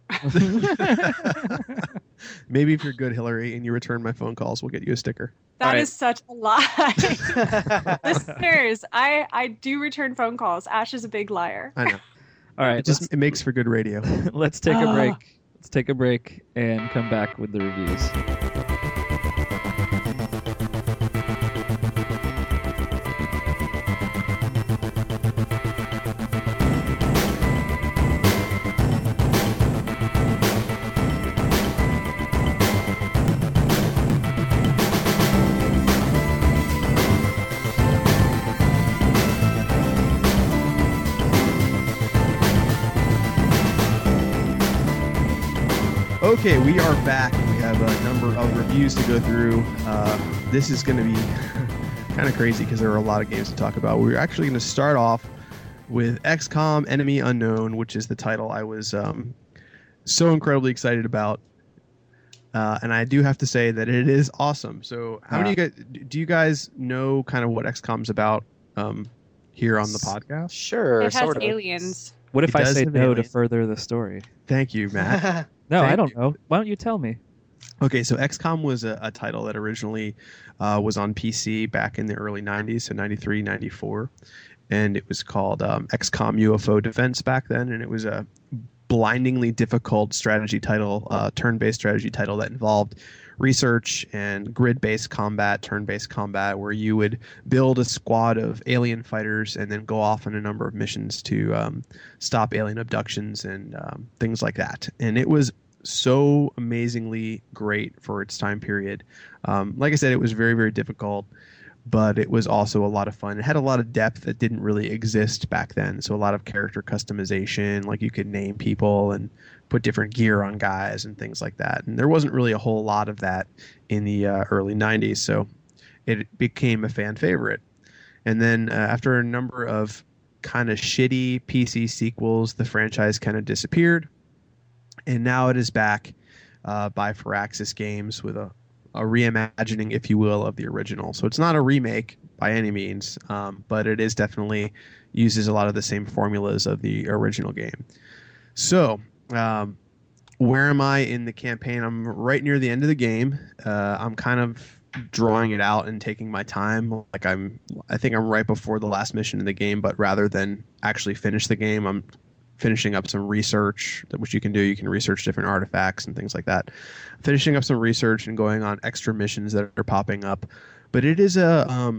Maybe if you're good, Hillary, and you return my phone calls, we'll get you a sticker. That is such a lie. Listeners, I do return phone calls. Ash is a big liar. I know. All right. It makes for good radio. Let's take a break. Let's take a break and come back with the reviews. Okay, we are back. We have a number of reviews to go through. This is going to be kind of crazy because there are a lot of games to talk about. We're actually going to start off with XCOM Enemy Unknown, which is the title I was so incredibly excited about. And I do have to say that it is awesome. So how many do you guys know kind of what XCOM's about here on the podcast? Sure. It has sort of. aliens. What if I say no aliens. to further the story? Thank you, Matt. No, I don't know. Why don't you tell me? Okay, so XCOM was a title that originally was on PC back in the early 90s, so 93, 94. And it was called XCOM UFO Defense back then. And it was a blindingly difficult strategy title, turn-based strategy title that involved research and grid-based combat, turn-based combat, where you would build a squad of alien fighters and then go off on a number of missions to stop alien abductions and things like that. And it was so amazingly great for its time period. Like I said, it was very, very difficult, but it was also a lot of fun. It had a lot of depth that didn't really exist back then. So a lot of character customization, like you could name people and put different gear on guys and things like that. And there wasn't really a whole lot of that in the early 90s. So it became a fan favorite. And then after a number of kind of shitty PC sequels, the franchise kind of disappeared. And now it is back by Firaxis Games with a reimagining, if you will, of the original. So it's not a remake by any means, but it is definitely uses a lot of the same formulas of the original game. So where am I in the campaign? I'm right near the end of the game. I'm kind of drawing it out and taking my time. Like I think I'm right before the last mission in the game, but rather than actually finish the game, I'm finishing up some research, which you can do. You can research different artifacts and things like that. Finishing up some research and going on extra missions that are popping up. But it is a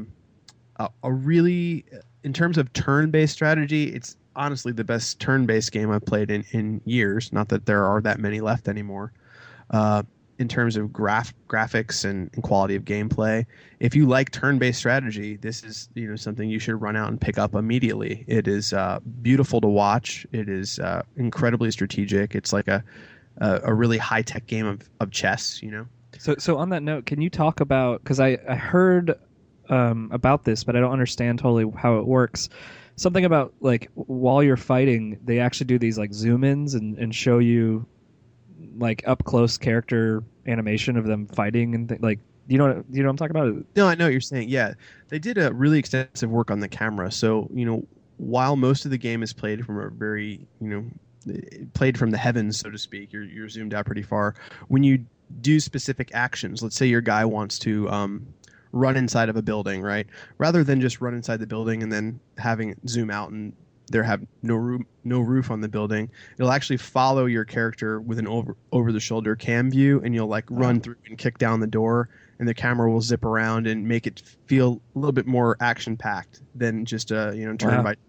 really, in terms of turn-based strategy, it's honestly the best turn-based game I've played in years. Not that there are that many left anymore. In terms of graphics and quality of gameplay, if you like turn-based strategy, this is something you should run out and pick up immediately. It is beautiful to watch. It is incredibly strategic. It's like a really high-tech game of chess. So on that note, can you talk about, because I heard about this, but I don't understand totally how it works. Something about like while you're fighting, they actually do these like zoom-ins and show you like up close character animation of them fighting and like you know what I'm talking about? No, I know what you're saying. Yeah, they did a really extensive work on the camera. So while most of the game is played from a very played from the heavens, so to speak, you're zoomed out pretty far. When you do specific actions. Let's say your guy wants to run inside of a building, right? Rather than just run inside the building and then having it zoom out and there have no roof on the building, it'll actually follow your character with an over the shoulder cam view, and you'll like run through and kick down the door, and the camera will zip around and make it feel a little bit more action packed than just a turn by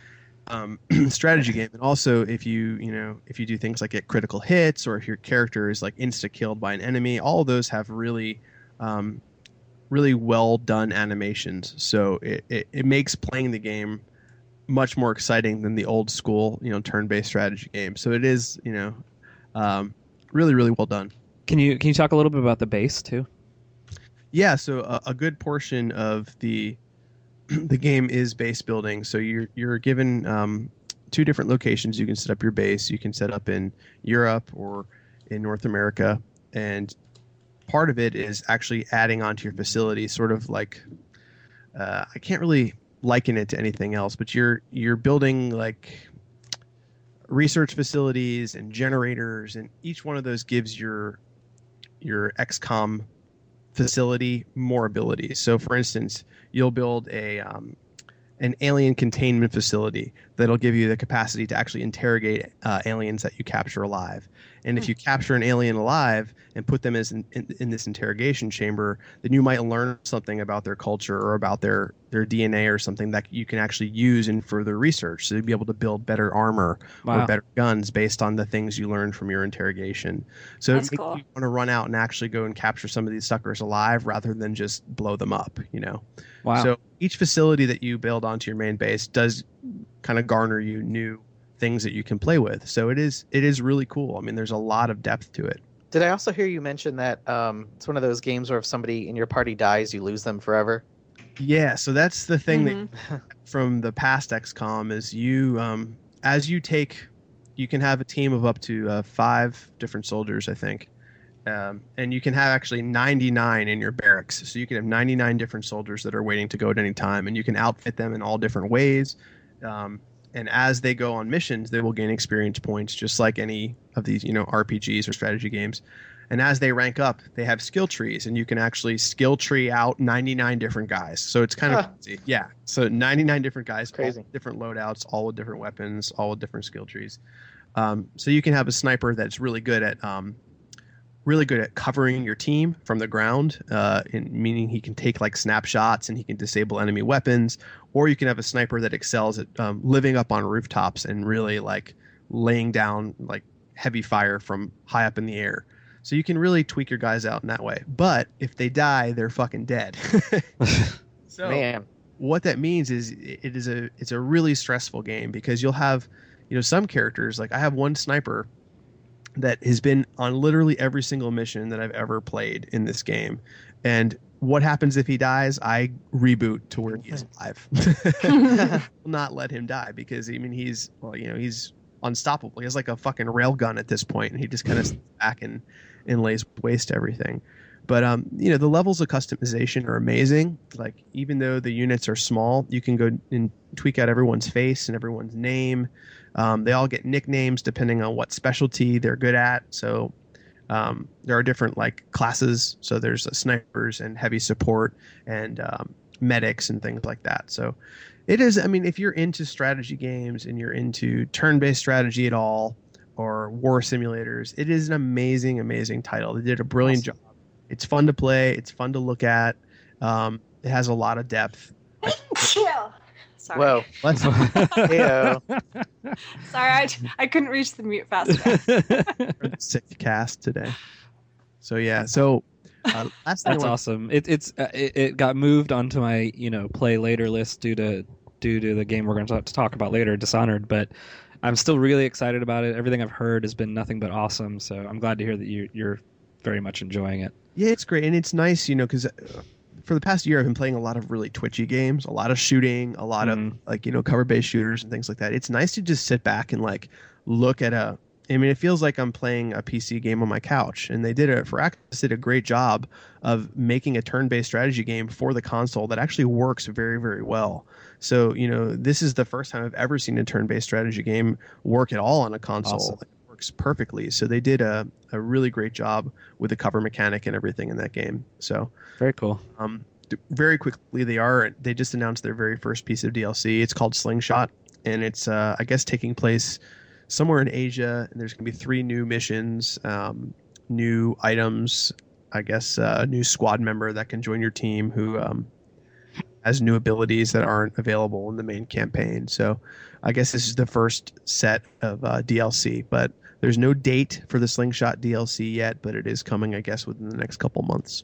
strategy game. And also if you do things like get critical hits, or if your character is like insta killed by an enemy, all of those have really really well done animations. So it makes playing the game much more exciting than the old school turn-based strategy game. So it is really really well done. Can you talk a little bit about the base too? Yeah, so a good portion of the game is base building. So you're given 2 different locations you can set up your base. You can set up in Europe or in North America, and part of it is actually adding onto your facility, sort of like I can't really liken it to anything else, but you're building like research facilities and generators, and each one of those gives your XCOM facility more abilities. So for instance, you'll build an alien containment facility that'll give you the capacity to actually interrogate aliens that you capture alive. And if you capture an alien alive and put them in this interrogation chamber, then you might learn something about their culture or about their DNA or something that you can actually use in further research. So you'll be able to build better armor or better guns based on the things you learned from your interrogation. So it makes you want to run out and actually go and capture some of these suckers alive rather than just blow them up, Wow. So each facility that you build onto your main base does kind of garner you new things that you can play with. So it is really cool. I mean, there's a lot of depth to it. Did I also hear you mention that it's one of those games where if somebody in your party dies, you lose them forever? Yeah, so that's the thing that from the past XCOM is you you can have a team of up to 5 different soldiers, I think. And you can have actually 99 in your barracks. So you can have 99 different soldiers that are waiting to go at any time, and you can outfit them in all different ways. And as they go on missions, they will gain experience points, just like any of these, RPGs or strategy games. And as they rank up, they have skill trees, and you can actually skill tree out 99 different guys. So it's kind of crazy. Yeah. So 99 different guys, crazy, all different loadouts, all with different weapons, all with different skill trees. So you can have a sniper that's really good at covering your team from the ground, meaning he can take like snapshots and he can disable enemy weapons. Or you can have a sniper that excels at living up on rooftops and really like laying down like heavy fire from high up in the air. So you can really tweak your guys out in that way. But if they die, they're fucking dead. So Man. What that means is it's a really stressful game, because you'll have some characters, like I have one sniper that has been on literally every single mission that I've ever played in this game. And what happens if he dies? I reboot to where he is alive. Will not let him die, because he's unstoppable. He has like a fucking railgun at this point, and he just kind of sits back and lays waste to everything. But the levels of customization are amazing. Like, even though the units are small, you can go and tweak out everyone's face and everyone's name. They all get nicknames depending on what specialty they're good at. So there are different like classes. So there's snipers and heavy support and medics and things like that. So it is, if you're into strategy games and you're into turn-based strategy at all, or war simulators, it is an amazing, amazing title. They did a brilliant job. It's fun to play. It's fun to look at. It has a lot of depth. Chill. Sorry. Whoa. Let's Sorry, I couldn't reach the mute fast enough. sick cast today. So yeah. So that's awesome. It got moved onto my play later list due to the game we're going to talk about later, Dishonored. But I'm still really excited about it. Everything I've heard has been nothing but awesome. So I'm glad to hear that you're very much enjoying it. Yeah, it's great, and it's nice, because for the past year I've been playing a lot of really twitchy games, a lot of shooting, a lot of cover-based shooters and things like that. It's nice to just sit back and like look at it feels like I'm playing a PC game on my couch, and Firaxis did a great job of making a turn-based strategy game for the console that actually works very, very well. So, this is the first time I've ever seen a turn-based strategy game work at all on a console. Awesome. It works perfectly. So they did a really great job with the cover mechanic and everything in that game. So Very cool. very quickly, they just announced their very first piece of DLC. It's called Slingshot, and it's I guess taking place somewhere in Asia. And there's going to be 3 new missions, new items. I guess a new squad member that can join your team who has new abilities that aren't available in the main campaign. So I guess this is the first set of DLC, but there's no date for the Slingshot DLC yet, but it is coming, I guess, within the next couple months.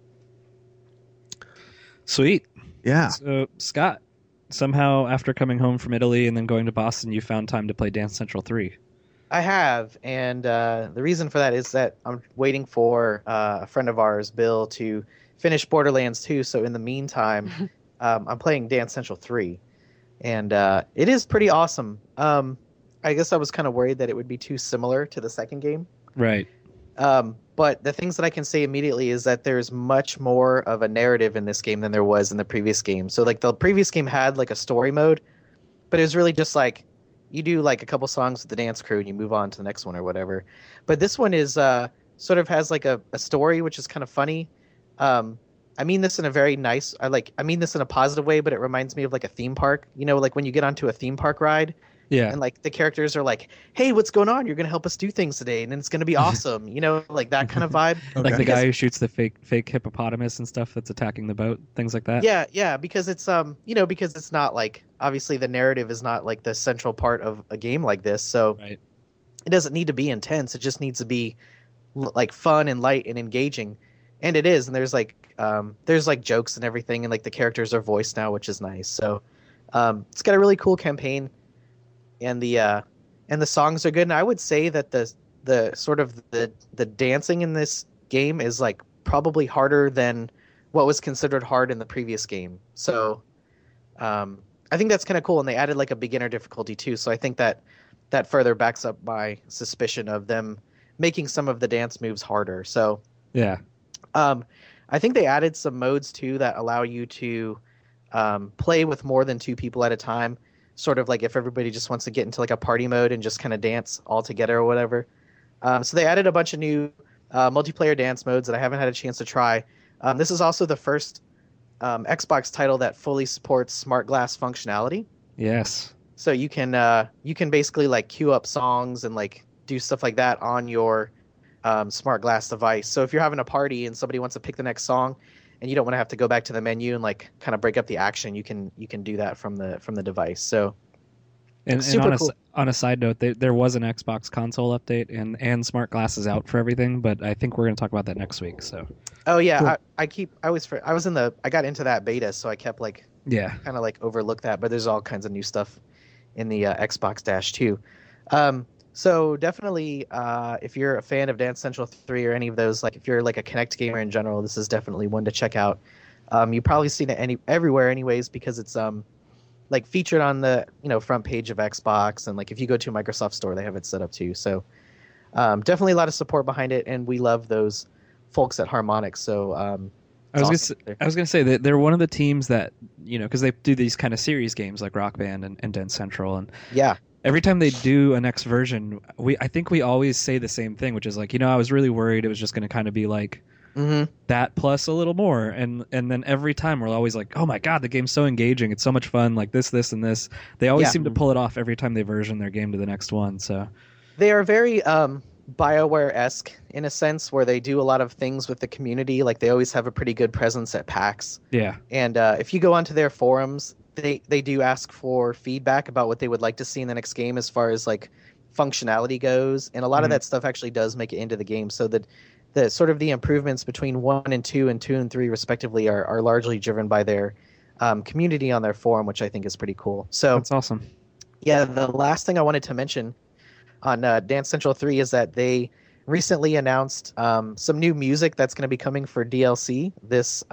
Sweet. Yeah. So, Scott, somehow after coming home from Italy and then going to Boston, you found time to play Dance Central 3. I have, and the reason for that is that I'm waiting for a friend of ours, Bill, to finish Borderlands 2. So in the meantime, I'm playing Dance Central 3, and it is pretty awesome. I guess I was kind of worried that it would be too similar to the second game. Right. But the things that I can say immediately is that there's much more of a narrative in this game than there was in the previous game. So like the previous game had like a story mode, but it was really just like you do like a couple songs with the dance crew and you move on to the next one or whatever. But this one is sort of has like a story, which is kind of funny. I mean this in a very nice, I mean this in a positive way, but it reminds me of like a theme park. You know, like when you get onto a theme park ride. Yeah. And like the characters are like, hey, what's going on? You're going to help us do things today. And it's going to be awesome. You know, like that kind of vibe. Like the guy who shoots the fake hippopotamus and stuff that's attacking the boat, things like that. Yeah, because it's because it's not like, obviously the narrative is not like the central part of a game like this. So Right. It doesn't need to be intense. It just needs to be like fun and light and engaging. And it is. And there's like jokes and everything, and like the characters are voiced now, which is nice. So it's got a really cool campaign. And the songs are good, and I would say that the sort of the dancing in this game is like probably harder than what was considered hard in the previous game. So I think that's kind of cool, and they added like a beginner difficulty too. So I think that further backs up my suspicion of them making some of the dance moves harder. So Yeah. I think they added some modes too that allow you to play with more than 2 people at a time. Sort of like if everybody just wants to get into like a party mode and just kind of dance all together or whatever. So they added a bunch of new multiplayer dance modes that I haven't had a chance to try. This is also the first Xbox title that fully supports smart glass functionality. Yes. So you can basically like queue up songs and like do stuff like that on your smart glass device. So if you're having a party and somebody wants to pick the next song, and you don't want to have to go back to the menu and like kind of break up the action, you can do that from the device. So And super cool. on a side note, there was an Xbox console update and smart glasses out for everything, but I think we're going to talk about that next week. So. Oh yeah, Cool. I got into that beta, so I kept like Yeah. kind of like overlook that. But there's all kinds of new stuff in the Xbox Dash 2. So definitely, if you're a fan of Dance Central 3 or any of those, like if you're like a Kinect gamer in general, this is definitely one to check out. You've probably seen it everywhere anyways, because it's like featured on the front page of Xbox, and like if you go to a Microsoft store, they have it set up too. So definitely a lot of support behind it, and we love those folks at Harmonix. So I was gonna say that they're one of the teams that because they do these kind of series games like Rock Band and Dance Central, and yeah. every time they do a next version, I think we always say the same thing, which is like, I was really worried it was just going to kind of be like that plus a little more, and then every time we're always like, oh my god, the game's so engaging, it's so much fun, like this and this. They always seem to pull it off every time they version their game to the next one. So they are very BioWare-esque in a sense, where they do a lot of things with the community. Like they always have a pretty good presence at PAX. Yeah, and if you go onto their forums, they do ask for feedback about what they would like to see in the next game as far as like functionality goes, and a lot of that stuff actually does make it into the game. So that the sort of the improvements between 1 and 2 and 2 and 3 respectively are largely driven by their community on their forum, which I think is pretty cool. So that's awesome. Yeah, the last thing I wanted to mention on Dance Central 3 is that they recently announced some new music that's going to be coming for DLC this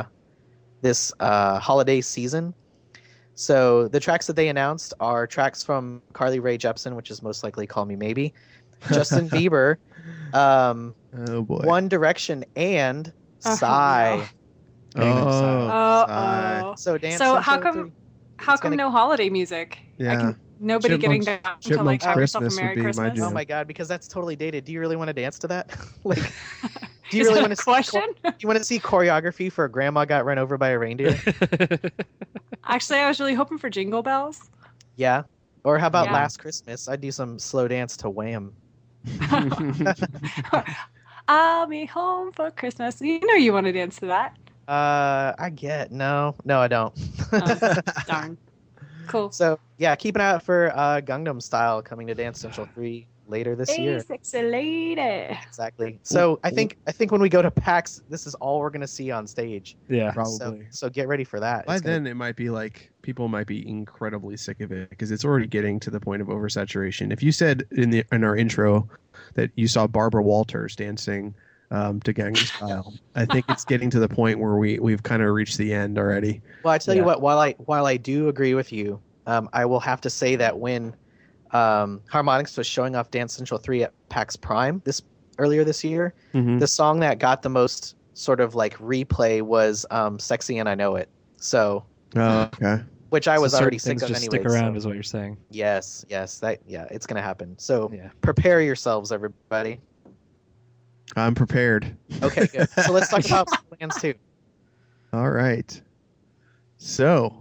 holiday season. So the tracks that they announced are tracks from Carly Rae Jepsen, which is most likely Call Me Maybe, Justin Bieber, oh boy, One Direction, and Psy. Oh. So Dance So Central 3, how come no holiday music? Yeah. Nobody getting Chipmunks- down to like Chipmunks have yourself a Christmas would Merry be my Christmas. jam. Oh my god, because that's totally dated. Do you really want to dance to that? Like, do you Is really that want a to question? do you want to see choreography for Grandma Got Run Over by a Reindeer? Actually, I was really hoping for Jingle Bells. Yeah. Or how about Yeah. Last Christmas? I'd do some slow dance to Wham. I'll be home for Christmas. You know you want to dance to that. I get no, I don't. Oh, darn. Cool. So yeah, keep an eye out for Gangnam Style coming to Dance Central 3 later this Hey, year. sexy lady. Exactly. So I think when we go to PAX, this is all we're gonna see on stage. Yeah. Probably. So get ready for that. By It's gonna- then, it might be like people might be incredibly sick of it because it's already getting to the point of oversaturation. If you said in our intro that you saw Barbara Walters dancing to Gangnam Style, I think it's getting to the point where we've kind of reached the end already. Well, I tell you Yeah. what. While I do agree with you, I will have to say that when Harmonix was showing off Dance Central 3 at PAX Prime earlier this year, Mhm. the song that got the most sort of like replay was "Sexy and I Know It." So, Okay. which I was So already certain sick things of just anyway. stick around, so- is what you're saying. Yes, it's gonna happen. So Yeah. prepare yourselves, everybody. I'm prepared. Okay, good. So let's talk about plans too. All right. So,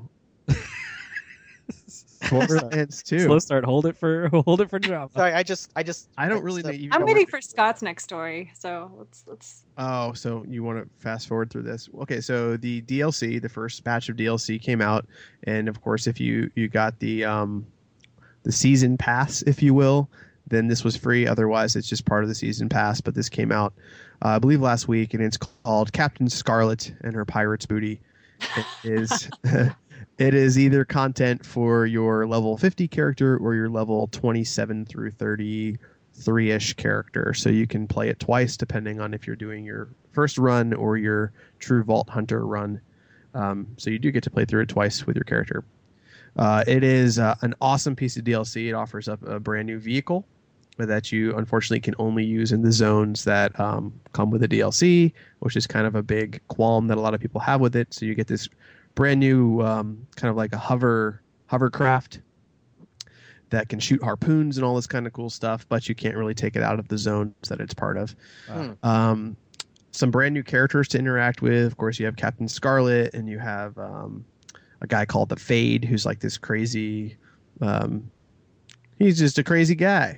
Borderlands 2. Slow start. Hold it for drama. Sorry, I just. I don't really so- know. I'm waiting for Scott's next story, so let's. Oh, so you want to fast forward through this? Okay, so the DLC, the first batch of DLC came out, and of course, if you got the season pass, if you will, then this was free. Otherwise, it's just part of the season pass. But this came out, I believe, last week, and it's called Captain Scarlet and Her Pirate's Booty. It is. It is either content for your level 50 character or your level 27 through 33-ish character. So you can play it twice depending on if you're doing your first run or your True Vault Hunter run. So you do get to play through it twice with your character. It is an awesome piece of DLC. It offers up a brand new vehicle that you unfortunately can only use in the zones that come with the DLC, which is kind of a big qualm that a lot of people have with it. So you get this brand new kind of like a hovercraft that can shoot harpoons and all this kind of cool stuff, but you can't really take it out of the zones that it's part of. Some brand new characters to interact with. Of course, you have Captain Scarlet, and you have a guy called the Fade, who's like this crazy. He's just a crazy guy.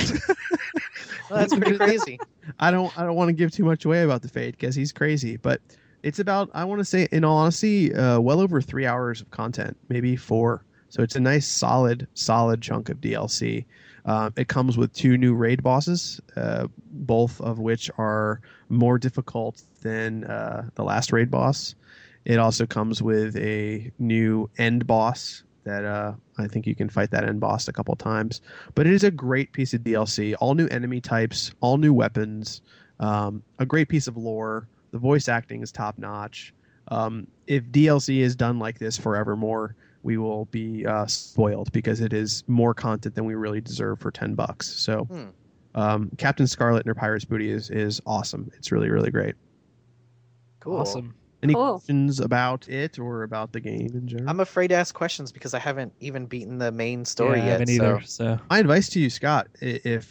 Well, that's pretty crazy. I don't want to give too much away about the Fade because he's crazy, but it's about, I want to say, in all honesty, well over 3 hours of content, maybe 4. So it's a nice, solid chunk of DLC. It comes with 2 new raid bosses, both of which are more difficult than the last raid boss. It also comes with a new end boss that I think you can fight that end boss a couple times. But it is a great piece of DLC. All new enemy types, all new weapons, a great piece of lore. The voice acting is top notch. If DLC is done like this forevermore, we will be spoiled because it is more content than we really deserve for $10. So, Captain Scarlet and Her Pirate's Booty is awesome. It's really, really great. Cool. Awesome. Any Cool. questions about it or about the game in general? I'm afraid to ask questions because I haven't even beaten the main story Yeah, I yet. haven't either. So My advice to you, Scott, if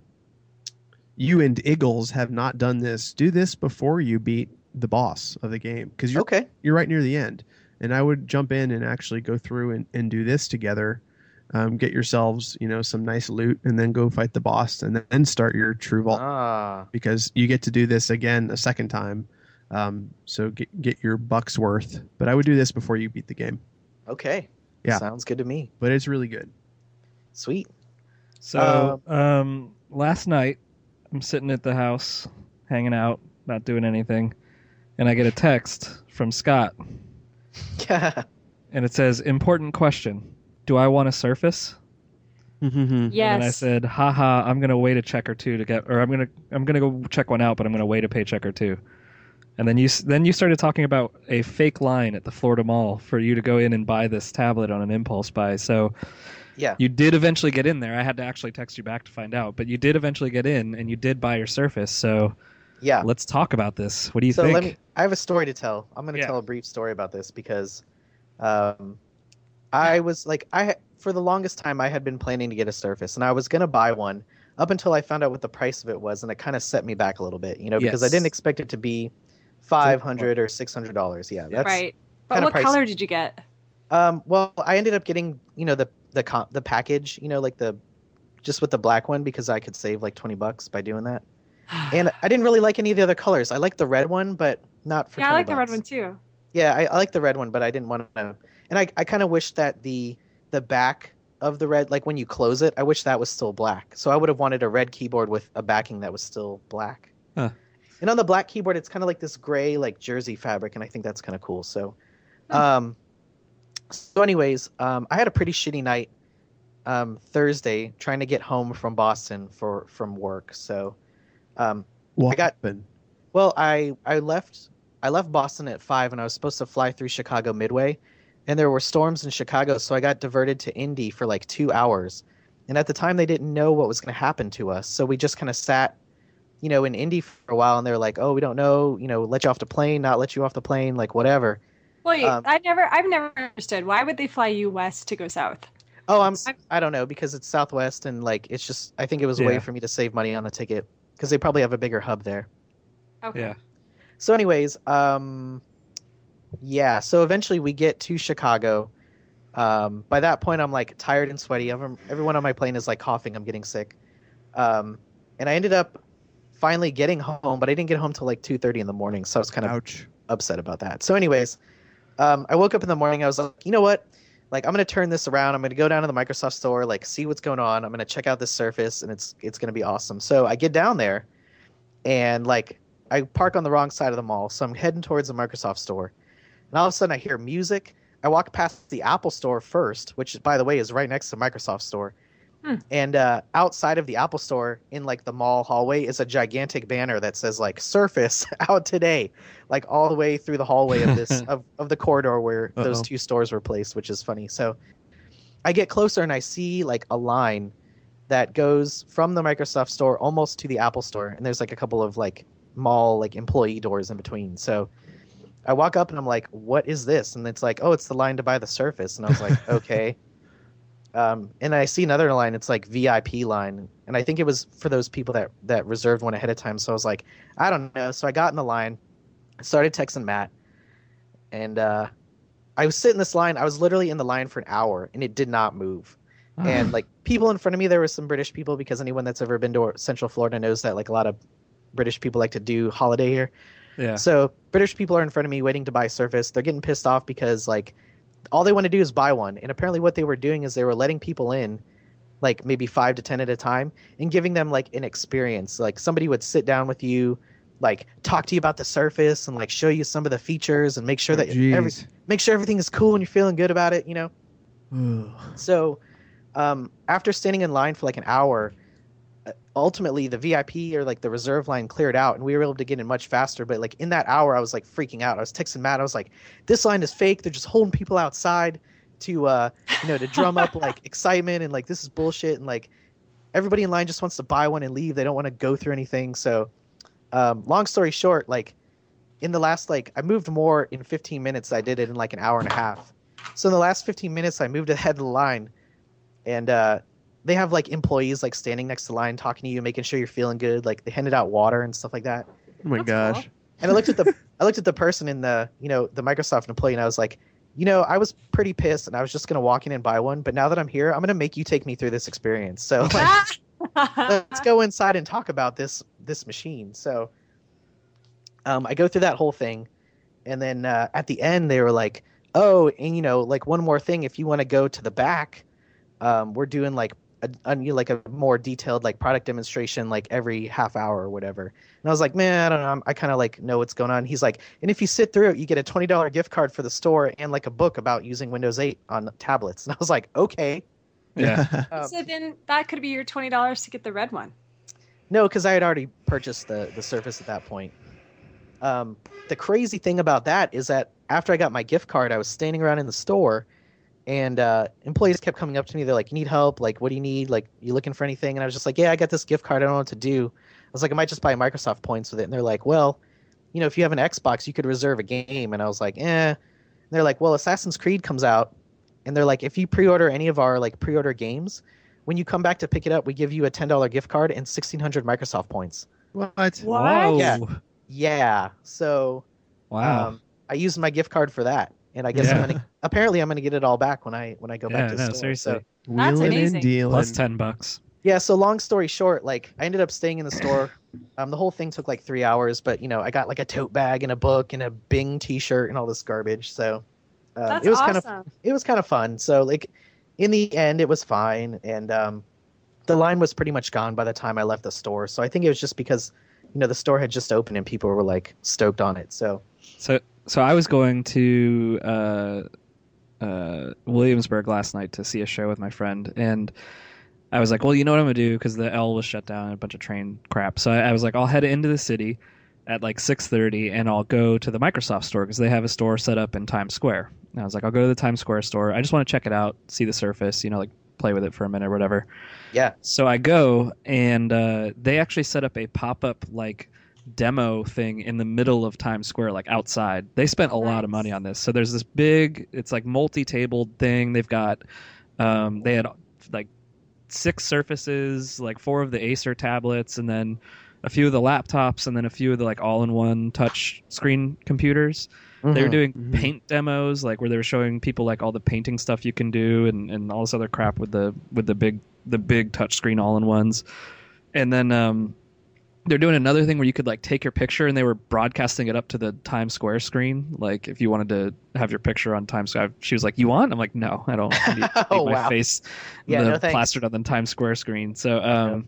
you and Eagles have not done this, do this before you beat the boss of the game because you're Okay. right near the end. And I would jump in and actually go through and do this together. Get yourselves, some nice loot, and then go fight the boss, and then start your True Vault because you get to do this again a second time. So get your buck's worth. But I would do this before you beat the game. Okay. Yeah. Sounds good to me. But it's really good. Sweet. So last night, I'm sitting at the house, hanging out, not doing anything, and I get a text from Scott, Yeah. and it says, "Important question. Do I want to surface?" Yes. And I said, "Haha, I'm gonna wait a check or two to get, or I'm gonna go check one out, but I'm gonna wait a paycheck or two." And then you started talking about a fake line at the Florida Mall for you to go in and buy this tablet on an impulse buy. So Yeah. you did eventually get in there. I had to actually text you back to find out, but you did eventually get in, and you did buy your Surface. So Yeah. let's talk about this. What do you So think? I have a story to tell. I'm going to Yeah. tell a brief story about this because I was like, for the longest time, I had been planning to get a Surface, and I was gonna buy one up until I found out what the price of it was, and it kind of set me back a little bit, because I Yes. didn't expect it to be $500 or $600. Yeah, that's Right. But kinda what pricey. color did you get? Well, I ended up getting the package, like the just with the black one because I could save like $20 by doing that. And I didn't really like any of the other colors. I like the red one, but not for Yeah, I like the red $20. one too. Yeah, I like the red one, but I didn't want to. And I kind of wish that the back of the red, like when you close it, I wish that was still black. So I would have wanted a red keyboard with a backing that was still black. Huh. And on the black keyboard, it's kind of like this gray, like jersey fabric, and I think that's kind of cool. So, anyways, I had a pretty shitty night Thursday trying to get home from Boston from work. So, What I got- happened? well, I left Boston at 5, and I was supposed to fly through Chicago Midway, and there were storms in Chicago, so I got diverted to Indy for like 2 hours. And at the time, they didn't know what was going to happen to us, so we just kind of sat, in Indy for a while, and they're like, "Oh, we don't know, let you off the plane, not let you off the plane, like whatever." Wait, Um, I've never understood. Why would they fly you west to go south? Oh, I don't know, because it's Southwest, and like it's just I think it was a way Yeah. for me to save money on the ticket because they probably have a bigger hub there. Okay. Yeah. So, anyways, yeah. So eventually we get to Chicago. By that point, I'm like tired and sweaty. Everyone on my plane is like coughing. I'm getting sick. And I ended up finally getting home, but I didn't get home till like 2:30 in the morning. So I was kind of Ouch. upset about that. So, anyways, I woke up in the morning. I was like, you know what? Like, I'm gonna turn this around. I'm gonna go down to the Microsoft store, like, see what's going on. I'm gonna check out this Surface, and it's gonna be awesome. So I get down there, and like, I park on the wrong side of the mall. So I'm heading towards the Microsoft store, and all of a sudden I hear music. I walk past the Apple store first, which, by the way, is right next to Microsoft store. And outside of the Apple store in like the mall hallway is a gigantic banner that says like Surface out today, like all the way through the hallway of this of the corridor where those Uh-oh. two stores were placed, which is funny. So I get closer and I see like a line that goes from the Microsoft store almost to the Apple store, and there's like a couple of like mall like employee doors in between. So I walk up and I'm like, what is this? And it's like, oh, it's the line to buy the Surface. And I was like, okay. And I see another line. It's like VIP line, and I think it was for those people that reserved one ahead of time. So I was like, I don't know. So I got in the line, started texting Matt, and I was sitting in this line. I was literally in the line for an hour, and it did not move. And like people in front of me, there were some British people, because anyone that's ever been to Central Florida knows that like a lot of British people like to do holiday here. Yeah. So British people are in front of me waiting to buy Surface. They're getting pissed off because like all they want to do is buy one. And apparently what they were doing is they were letting people in like maybe 5 to 10 at a time and giving them like an experience. Like somebody would sit down with you, like talk to you about the Surface and like show you some of the features and make sure that make sure everything is cool and you're feeling good about it, So after standing in line for like an hour, ultimately the VIP or like the reserve line cleared out and we were able to get in much faster. But like in that hour, I was like freaking out. I was texting Matt. I was like, this line is fake. They're just holding people outside to, to drum up like excitement. And like, this is bullshit. And like everybody in line just wants to buy one and leave. They don't want to go through anything. So long story short, like in the last, like I moved more in 15 minutes. Than I did it in like an hour and a half. So in the last 15 minutes, I moved ahead of the line, and they have like employees like standing next to the line talking to you, making sure you're feeling good. Like they handed out water and stuff like that. Oh my That's gosh. cool. And I looked at the person in the the Microsoft employee, and I was like, I was pretty pissed, and I was just gonna walk in and buy one. But now that I'm here, I'm gonna make you take me through this experience. So like, let's go inside and talk about this machine. So I go through that whole thing, and then at the end they were like, oh, and like one more thing, if you want to go to the back, we're doing like a more detailed like product demonstration like every half hour or whatever. And I was like, man, I don't know, I kind of like know what's going on. He's like, and if you sit through it, you get a $20 gift card for the store and like a book about using Windows 8 on tablets. And I was like, okay. Yeah. So then that could be your $20 to get the red one. No, because I had already purchased the Surface at that point. The crazy thing about that is that after I got my gift card, I was standing around in the store, and employees kept coming up to me. They're like, you need help? Like, what do you need? Like, you looking for anything? And I was just like, yeah, I got this gift card. I don't know what to do. I was like, I might just buy Microsoft points with it. And they're like, well, if you have an Xbox, you could reserve a game. And I was like, eh. And they're like, well, Assassin's Creed comes out and they're like, if you pre-order any of our like pre-order games, when you come back to pick it up, we give you a $10 gift card and 1,600 Microsoft points. What? Whoa. Yeah. Yeah. So Wow. I used my gift card for that, and I guess Yeah. I'm gonna get it all back when I go back to the store. seriously. So, Wheeling amazing. and dealing. Plus $10. yeah. So long story short, like I ended up staying in the store. The whole thing took like 3 hours, but I got like a tote bag and a book and a Bing T-shirt and all this garbage. So That's it was awesome. kind of fun. So like in the end, it was fine, and the line was pretty much gone by the time I left the store. So I think it was just because the store had just opened and people were like stoked on it. So So I was going to Williamsburg last night to see a show with my friend, and I was like, well, you know what I'm gonna do, because the L was shut down and a bunch of train crap. So I was like, I'll head into the city at like 6:30, and I'll go to the Microsoft store because they have a store set up in Times Square. And I was like, I'll go to the Times Square store. I just want to check it out, see the Surface, like play with it for a minute or whatever. yeah. So I go, and they actually set up a pop-up like demo thing in the middle of Times Square, like outside. They spent a lot of Nice. money on this. So there's this big, it's like multi-tabled thing. They've got, they had like 6 Surfaces, like 4 of the Acer tablets, and then a few of the laptops, and then a few of the like all-in-one touch screen computers. They were Mhm. doing Mhm. paint demos, like where they were showing people like all the painting stuff you can do, and all this other crap with the big touchscreen all-in-ones. And then they're doing another thing where you could like take your picture, and they were broadcasting it up to the Times Square screen. Like if you wanted to have your picture on Times Square, she was like, "You want?" I'm like, "No, I don't. I need Oh, my wow. face Yeah, no thanks. plastered on the Times Square screen." So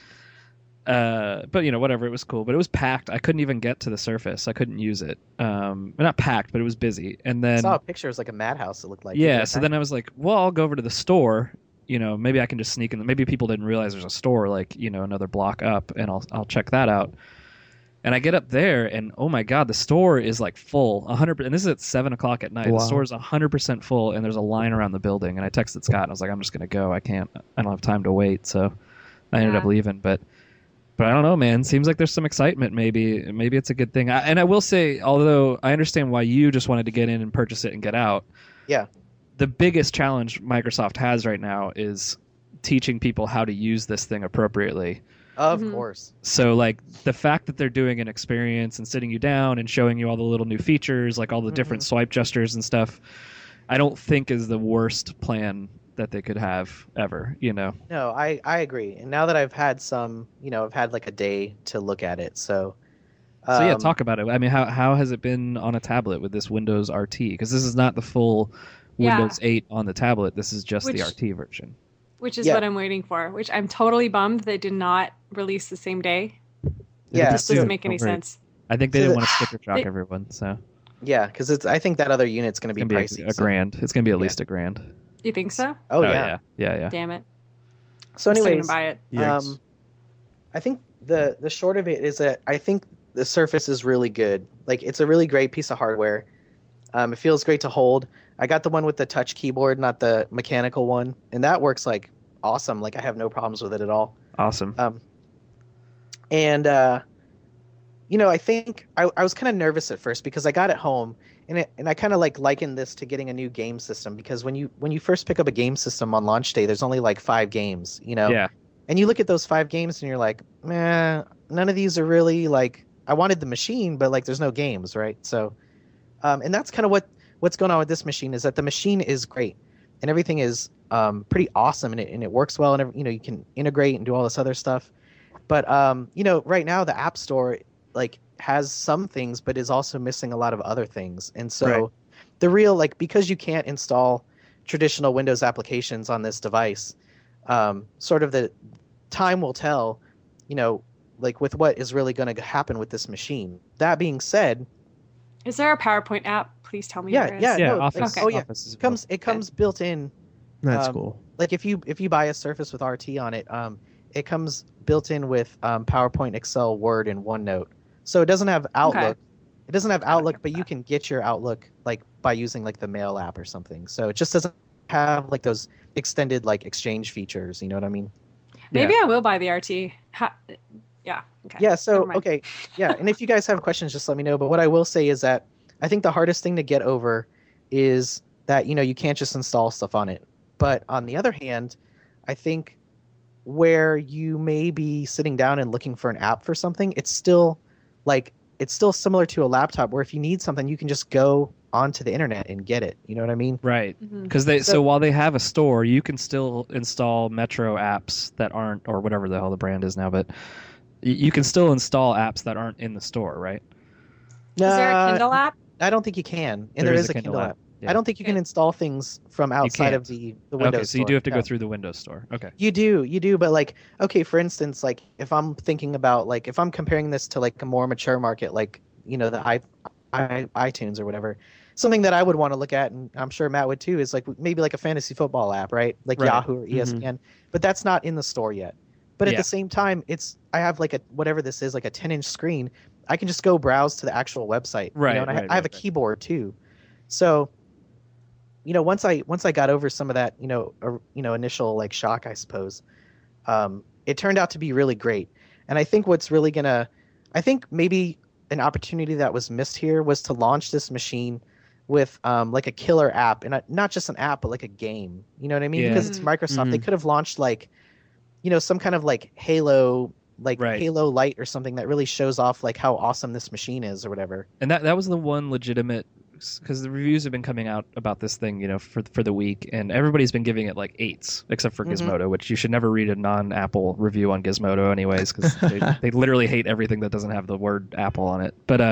but whatever, it was cool, but it was packed. I couldn't even get to the Surface. I couldn't use it. Not packed, but it was busy. And I then saw a picture. It was like a madhouse. It looked like. yeah, so then I was like, well, I'll go over to the store. Maybe I can just sneak in. Maybe people didn't realize there's a store like another block up, and I'll check that out. And I get up there, and oh my god, the store is like full, 100%. And this is at 7:00 at night. Wow. The store is 100% full, and there's a line around the building. And I texted Scott, and I was like, I'm just gonna go. I don't have time to wait. So I ended up Yeah. leaving, but I don't know, man. Seems like there's some excitement. Maybe it's a good thing. And I will say, although I understand why you just wanted to get in and purchase it and get out. Yeah. The biggest challenge Microsoft has right now is teaching people how to use this thing appropriately. Of Mhm. course. So like the fact that they're doing an experience and sitting you down and showing you all the little new features, like all the different swipe gestures and stuff, I don't think is the worst plan that they could have ever, No, I agree. And now that I've had I've had like a day to look at it. So So talk about it. I mean, how has it been on a tablet with this Windows RT? Because this is not the full Yeah. Windows 8 on the tablet. This is just the Which- RT version. Which is Yeah. what I'm waiting for. Which I'm totally bummed they did not release the same day. Yeah, This so- doesn't make any Don't worry. sense. I think they So didn't the- want to sticker shock They- everyone, so Yeah, because I think that other unit's going to it's be gonna pricey. be a so- grand. It's gonna be at Yeah. least a grand. You think so? Oh, yeah. yeah. Damn it. So I'm still gonna anyways, buy it. Yikes. I think the short of it is that I think the Surface is really good. Like it's a really great piece of hardware. It feels great to hold. I got the one with the touch keyboard, not the mechanical one, and that works like awesome. Like I have no problems with it at all. Awesome. And I think I was kind of nervous at first because I got it home, and I kind of like likened this to getting a new game system, because when you first pick up a game system on launch day, there's only like 5 games, Yeah. and you look at those 5 games and you're like, man, none of these are really like, I wanted the machine, but like there's no games, right? So, and that's kind of what's going on with this machine, is that the machine is great and everything is pretty awesome, and it works well, and you can integrate and do all this other stuff. But right now the App Store like has some things, but is also missing a lot of other things. And so Right. the real, like, because you can't install traditional Windows applications on this device, sort of the time will tell, like with what is really going to happen with this machine. That being said, Is there a PowerPoint app? Please tell me. Yeah, there is. yeah. Yeah, no, Office. okay. Oh, yeah. Office is it comes built in. That's um, cool. Like if you buy a Surface with RT on it, it comes built in with PowerPoint, Excel, Word, and OneNote. So it doesn't have Outlook. Okay. It doesn't have Outlook, but you can get your Outlook like by using like the Mail app or something. So it just doesn't have like those extended like exchange features. You know what I mean? Maybe I will buy the RT. Yeah. Okay. Yeah. So Never mind. okay. Yeah. And if you guys have questions, just let me know. But what I will say is that I think the hardest thing to get over is that you can't just install stuff on it. But on the other hand, I think where you may be sitting down and looking for an app for something, it's still similar to a laptop where if you need something, you can just go onto the internet and get it. You know what I mean? Right. Mhm. Because so while they have a store, you can still install Metro apps that aren't, or whatever the hell the brand is now, but you can still install apps that aren't in the store, right? Is there a Kindle app? I don't think you can. And there is a Kindle app. Yeah. I don't think you can Okay. install things from outside of the Windows Okay, so you do store. have to No. go through the Windows Store. Okay. You do, but like, okay, for instance, like if I'm thinking about like if I'm comparing this to like a more mature market, like the iTunes or whatever, something that I would want to look at, and I'm sure Matt would too, is like maybe like a fantasy football app, right? Like Right. Yahoo or ESPN, but that's not in the store yet. But at Yeah. the same time, I have like a whatever this is, like a 10-inch screen. I can just go browse to the actual website, Right, and right, I have a right. keyboard too, so. Once I got over some of that, initial like shock, I suppose, it turned out to be really great. And I think I think maybe an opportunity that was missed here was to launch this machine with like a killer app, and not just an app, but like a game. You know what I mean? Yeah. Because it's Microsoft, they Mhm. could have launched like, some kind of like Halo, like Right. Halo Light or something that really shows off like how awesome this machine is or whatever. And that was the one legitimate, because the reviews have been coming out about this thing, for the week, and everybody's been giving it like 8s, except for Mhm. Gizmodo, which you should never read a non-Apple review on Gizmodo, anyways, because they literally hate everything that doesn't have the word Apple on it. But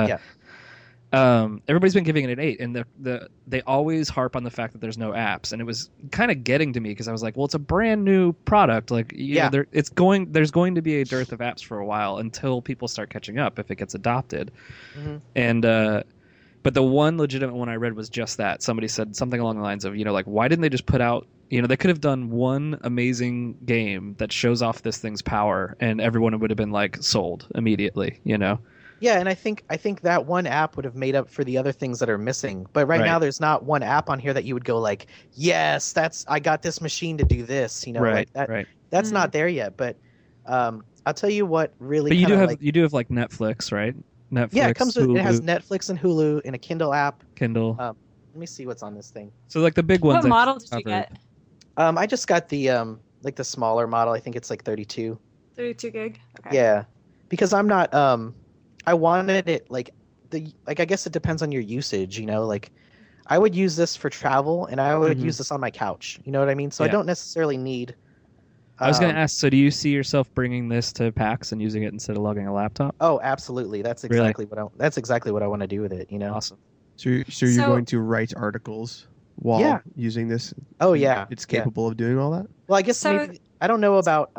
everybody's been giving it an 8, and they always harp on the fact that there's no apps, and it was kind of getting to me because I was like, well, it's a brand new product, like Yeah. there's going to be a dearth of apps for a while until people start catching up if it gets adopted, Mhm. and. But the one legitimate one I read was just that. Somebody said something along the lines of, like, why didn't they just put out, they could have done one amazing game that shows off this thing's power, and everyone would have been like sold immediately, Yeah, and I think that one app would have made up for the other things that are missing. But right Right. now, there's not one app on here that you would go like, yes, I got this machine to do this. right, like that. right. That's Mhm. not there yet. But I'll tell you what really. But you do kinda, have like, you do have like Netflix, right? Netflix, yeah, it comes with it has Hulu, Netflix and Hulu and a Kindle app. Kindle. Let me see what's on this thing. So like the big ones. What I've model did you covered. get? I just got the like the smaller model. I think it's like 32. 32 gig. Okay. Yeah, because I'm not I wanted it like I guess it depends on your usage, like I would use this for travel and I would Mhm. use this on my couch, you know what I mean? So I Yeah. don't necessarily need I was going to um, ask. So do you see yourself bringing this to PAX and using it instead of logging a laptop? Oh, absolutely. That's Really? exactly what I want to do with it, Awesome. So you're So- going to write articles while Yeah. using this? Oh yeah. It's yeah. capable of doing all that? Well, I guess So- maybe I don't know about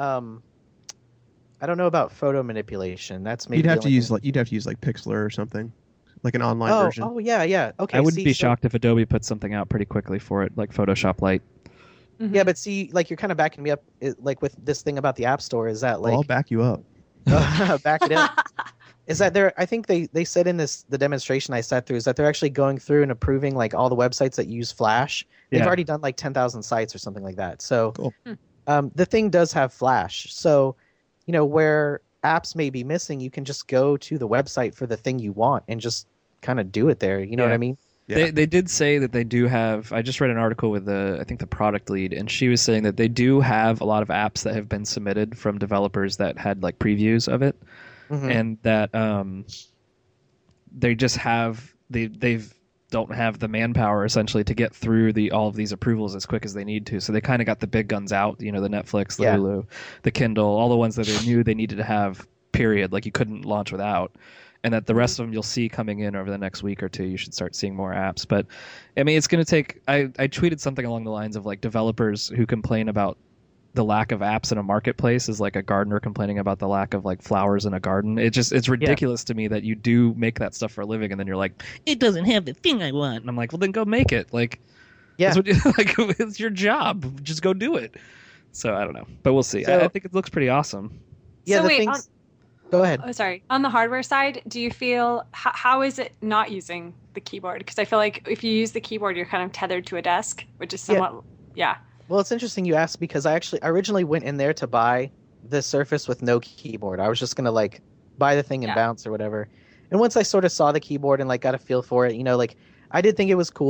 photo manipulation. That's maybe You'd the have to only use thing. like Pixlr or something, like an online Oh, version. oh yeah. Okay. I wouldn't see, be so- shocked if Adobe put something out pretty quickly for it, like Photoshop Lite. Mhm. Yeah, but see, like you're kind of backing me up, like with this thing about the App Store. Is that Well, I'll like back you up. back it up? Is that I think they said in the demonstration I sat through is that they're actually going through and approving like all the websites that use Flash. They've Yeah. already done like 10,000 sites or something like that. So Cool. the thing does have Flash. So where apps may be missing, you can just go to the website for the thing you want and just kind of do it there. You know what Yeah. I mean? Yeah. They did say that they do have. I just read an article with I think the product lead, and she was saying that they do have a lot of apps that have been submitted from developers that had like previews of it, Mhm. and that they just have they've don't have the manpower essentially to get through all of these approvals as quick as they need to. So they kind of got the big guns out, the Netflix, the Yeah. Hulu, the Kindle, all the ones that they knew they needed to have. Period. Like you couldn't launch without. And that the rest of them you'll see coming in over the next week or two. You should start seeing more apps. But I mean, it's going to take. I tweeted something along the lines of like developers who complain about the lack of apps in a marketplace is like a gardener complaining about the lack of like flowers in a garden. It's ridiculous to me that you do make that stuff for a living and then you're like, it doesn't have the thing I want. And I'm like, well, then go make it. Like, Yeah. that's what, like it's your job. Just go do it. So I don't know, but we'll see. So- I think it looks pretty awesome. Yeah. So the wait, things. Go ahead. Oh, sorry. On the hardware side, do you feel how is it not using the keyboard? Because I feel like if you use the keyboard, you're kind of tethered to a desk, which is somewhat yeah. Well, it's interesting you asked because I originally went in there to buy the Surface with no keyboard. I was just gonna like buy the thing and Yeah. bounce or whatever. And once I sort of saw the keyboard and like got a feel for it, like I did think it was cool.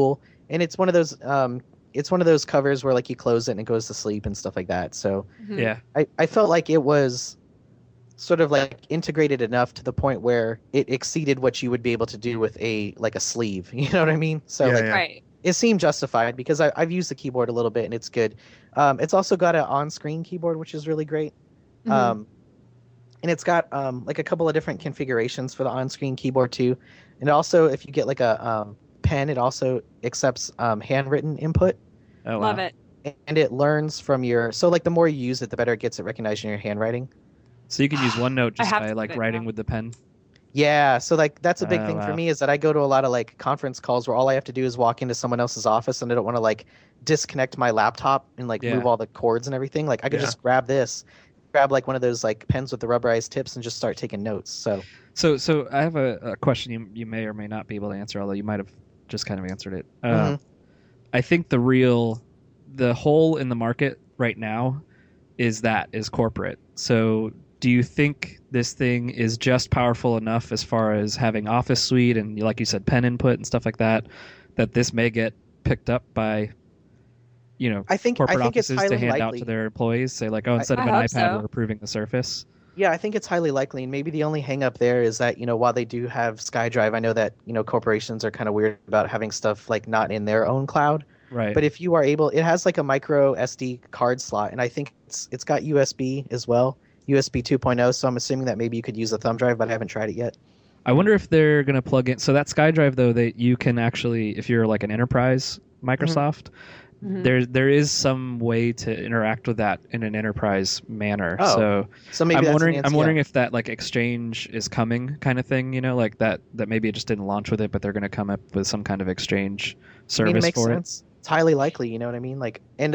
and it's one of those covers where like you close it and it goes to sleep and stuff like that. So Mhm. Yeah. I felt like it was sort of like integrated enough to the point where it exceeded what you would be able to do with a sleeve. You know what I mean? So Yeah, like yeah. Right. it seemed justified because I've used the keyboard a little bit and it's good. It's also got an on-screen keyboard, which is really great. Mhm. And it's got like a couple of different configurations for the on-screen keyboard too. And also, if you get like a pen, it also accepts handwritten input, Oh, wow. Love it. and it learns from your. So like the more you use it, the better it gets at recognizing your handwriting. So you can use OneNote I just have by to like do it writing now. with the pen. Yeah, so like that's a big Oh, thing for wow. me is that I go to a lot of like conference calls where all I have to do is walk into someone else's office and I don't want to like disconnect my laptop and like Yeah. move all the cords and everything. Like I could Yeah. just grab like one of those like pens with the rubberized tips and just start taking notes. So So I have a question you may or may not be able to answer, although you might have just kind of answered it. Mhm. I think the hole in the market right now is corporate. So do you think this thing is just powerful enough as far as having Office Suite and, like you said, pen input and stuff like that, that this may get picked up by, I think corporate it's offices highly to hand out likely. to their employees? Say like, oh, instead of I an hope iPad, so. we're approving the Surface. Yeah, I think it's highly likely, and maybe the only hang up there is that, while they do have SkyDrive, I know that, corporations are kind of weird about having stuff like not in their own cloud. Right. But if you are able, it has like a micro SD card slot, and I think it's got USB as well, USB 2.0. So I'm assuming that maybe you could use a thumb drive, but I haven't tried it yet. I wonder if they're going to plug in. So that SkyDrive, though, that you can actually, if you're like an enterprise Microsoft, Mhm. there is some way to interact with that in an enterprise manner. Oh, So maybe that's I'm wondering if that like exchange is coming, kind of thing. Like that maybe it just didn't launch with it, but they're going to come up with some kind of exchange I mean, it service makes for sense. It's highly likely, you know what I mean? Like, and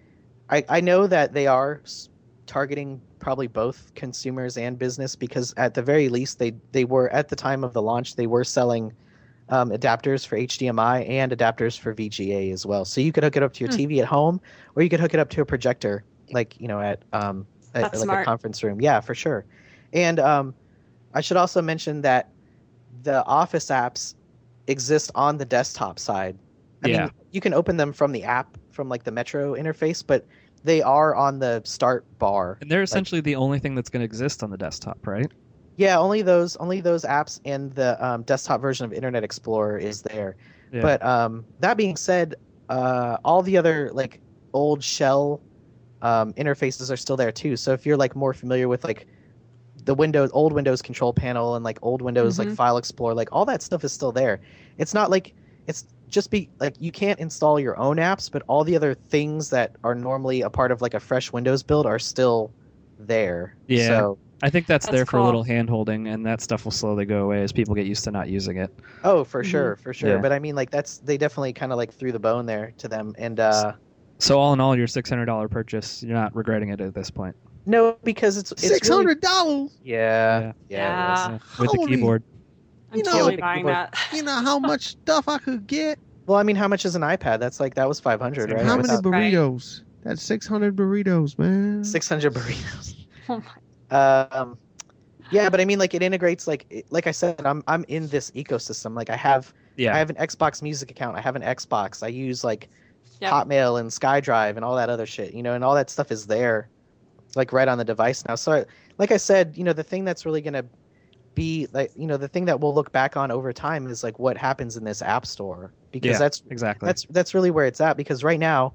I know that they are targeting probably both consumers and business because at the very least they were at the time of the launch they were selling adapters for HDMI and adapters for VGA as well. So you could hook it up to your TV at home, or you could hook it up to a projector, like at like smart. a conference room. Yeah, for sure. And I should also mention that the Office apps exist on the desktop side. I Yeah. mean, you can open them from the app, from like the Metro interface, but they are on the start bar. And they're essentially the only thing that's going to exist on the desktop, right? Yeah, only those apps and the desktop version of Internet Explorer is there. Yeah. But that being said, all the other like old shell interfaces are still there too. So if you're like more familiar with like the old Windows control panel and like old Windows like Mhm. File Explorer, like all that stuff is still there. It's not like it's just you can't install your own apps, but all the other things that are normally a part of like a fresh Windows build are still there. Yeah. So, I think that's That's there for a cool. little hand holding, and that stuff will slowly go away as people get used to not using it. oh, for Mhm. sure, for sure. Yeah. But I mean, like they definitely kind of like threw the bone there to them, and So all in all, your $600 purchase, you're not regretting it at this point. no, because it's really, $600. yeah, Yeah. it is. With the Holy- keyboard. I'm You know- totally Yeah, buying people- that. You know how much stuff I could get? Well, I mean, how much is an iPad? That was 500, right? How many Without Right. burritos? That's 600 burritos, man. 600 burritos. Oh my- Yeah, but I mean, like it integrates, like I said, I'm in this ecosystem. Like I have Yeah. an Xbox Music account. I have an Xbox. I use like Yep. Hotmail and SkyDrive and all that other shit, and all that stuff is there, like right on the device now. So, like I said, the thing that's really gonna be like, the thing that we'll look back on over time is like what happens in this app store, because Yeah. that's Exactly. that's really where it's at. Because right now,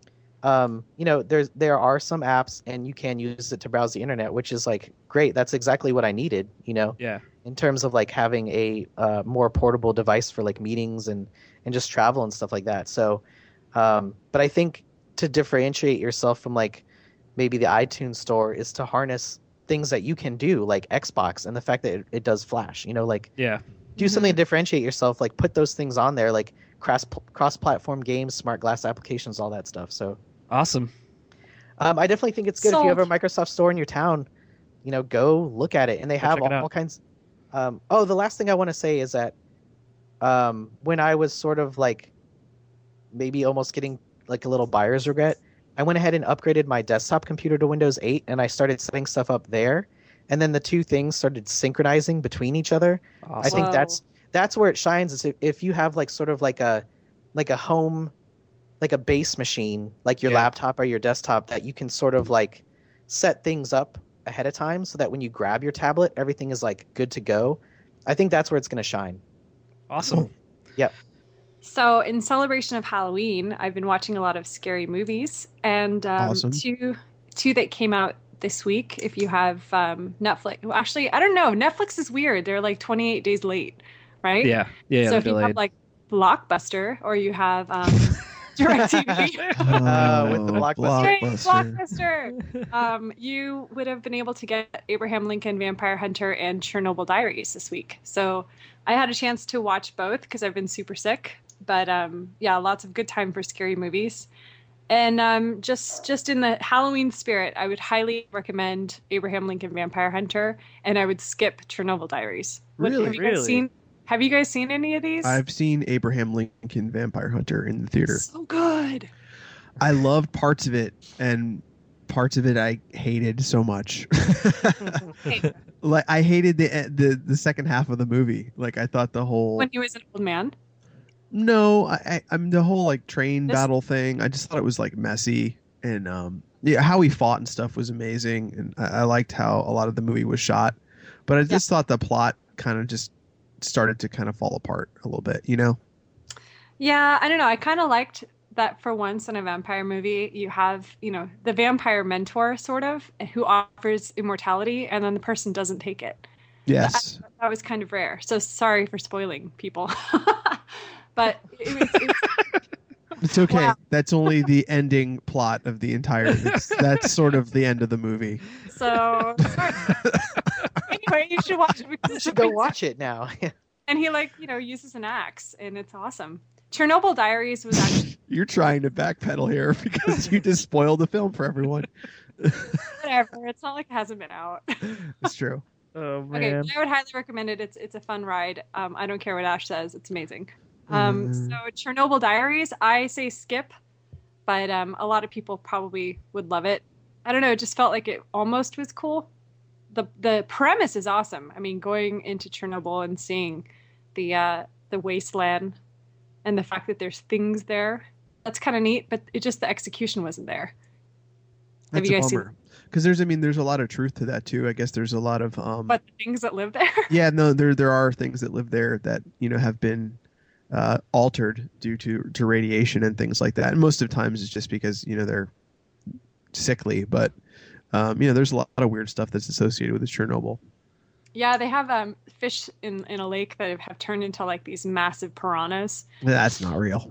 there are some apps and you can use it to browse the internet, which is like great. That's exactly what I needed, Yeah. in terms of like having a more portable device for like meetings and just travel and stuff like that. So, but I think to differentiate yourself from like maybe the iTunes store is to harness things that you can do like Xbox and the fact that it does Flash, like Yeah. do something to differentiate yourself, like put those things on there, like cross-platform games, smart glass applications, all that stuff. So Awesome. I definitely think it's good if you have a Sold. Microsoft store in your town, go look at it, and they have check it out. all kinds. The last thing I want to say is that when I was sort of like maybe almost getting like a little buyer's regret, I went ahead and upgraded my desktop computer to Windows 8, and I started setting stuff up there, and then the two things started synchronizing between each other. I Awesome. think Whoa. that's where it shines. Is if you have like sort of like a like a home, like a base machine, like your Yeah. laptop or your desktop, that you can sort of like set things up ahead of time so that when you grab your tablet, everything is like good to go. I think that's where it's going to shine. Awesome. So, in celebration of Halloween, I've been watching a lot of scary movies, and Awesome. two that came out this week. If you have Netflix, well, actually, I don't know. Netflix is weird. They're like 28 days late, right? Yeah. So they're if you delayed. have like Blockbuster, or you have DirecTV. With the Yay, Blockbuster. Blockbuster! You would have been able to get Abraham Lincoln Vampire Hunter and Chernobyl Diaries this week. So I had a chance to watch both because I've been super sick. But yeah, lots of good time for scary movies. And just in the Halloween spirit, I would highly recommend Abraham Lincoln Vampire Hunter, and I would skip Chernobyl Diaries. Really? Have you guys seen any of these? I've seen Abraham Lincoln Vampire Hunter in the theater. So good. I loved parts of it, and parts of it I hated so much. Like I hated the second half of the movie. Like I thought the whole When he was an old man. No, I'm the whole like train This- battle thing. I just thought it was like messy, and yeah, how he fought and stuff was amazing, and I liked how a lot of the movie was shot, but I just thought the plot kind of just started to kind of fall apart a little bit, you know? Yeah, I don't know. I kind of liked that for once in a vampire movie, you have, the vampire mentor sort of who offers immortality, and then the person doesn't take it. Yes. That was kind of rare. So sorry for spoiling people. But it was It's okay. Wow. That's only the ending plot of the entire. That's sort of the end of the movie. so sorry. Anyway, you should watch it because You it's should go watch it now. And he uses an axe, and it's awesome. Chernobyl Diaries was actually You're trying to backpedal here because you just spoiled the film for everyone. whatever. It's not like it hasn't been out. It's true. Oh Okay, man. I would highly recommend it. It's a fun ride. I don't care what Ash says. It's amazing. So Chernobyl Diaries, I say skip, but a lot of people probably would love it. I don't know. It just felt like it almost was cool. The premise is awesome. I mean, going into Chernobyl and seeing the wasteland and the fact that there's things there, that's kind of neat. But the execution wasn't there. Have That's you a guys seen? bummer. Because there's a lot of truth to that too. I guess there's a lot of But the things that live there. yeah, no, there are things that live there that have been altered due to radiation and things like that. And most of the times it's just because they're sickly, but there's a lot of weird stuff that's associated with Chernobyl. Yeah, they have fish in a lake that have turned into like these massive piranhas. That's not real.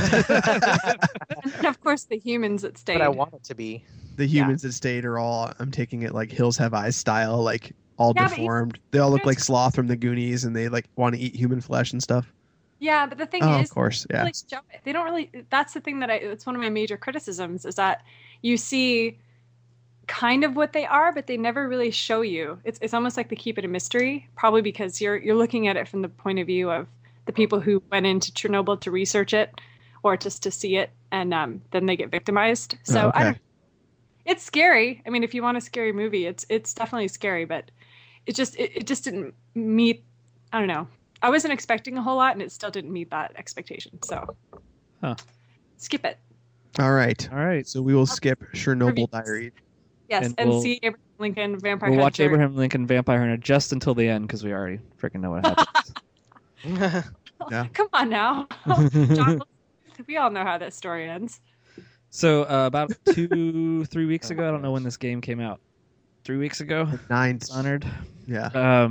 And of course, the humans that stayed. But I want it to be. The humans that stayed are all, I'm taking it like Hills Have Eyes style, like all Yeah, but deformed. They all look there's- like Sloth from the Goonies, and they like want to eat human flesh and stuff. Yeah, but the thing Oh, is, of course, they yeah. don't really show it. They don't really. That's the thing that it's one of my major criticisms is that you see kind of what they are, but they never really show you. It's almost like they keep it a mystery, probably because you're looking at it from the point of view of the people who went into Chernobyl to research it or just to see it, and then they get victimized. So okay. I don't. It's scary. I mean, if you want a scary movie, it's definitely scary, but it just didn't meet. I don't know. I wasn't expecting a whole lot, and it still didn't meet that expectation. So, skip it. All right. All right. So we will skip Chernobyl Reviews. Diary. Yes, And and we'll- see Abraham Lincoln Vampire We'll watch Hunter. Abraham Lincoln Vampire Hunter just until the end because we already freaking know what happens. Yeah. Come on now, John. We all know how that story ends. So about 2-3 weeks ago, I don't know when this game came out. 3 weeks ago, Nine. Dishonored. Yeah.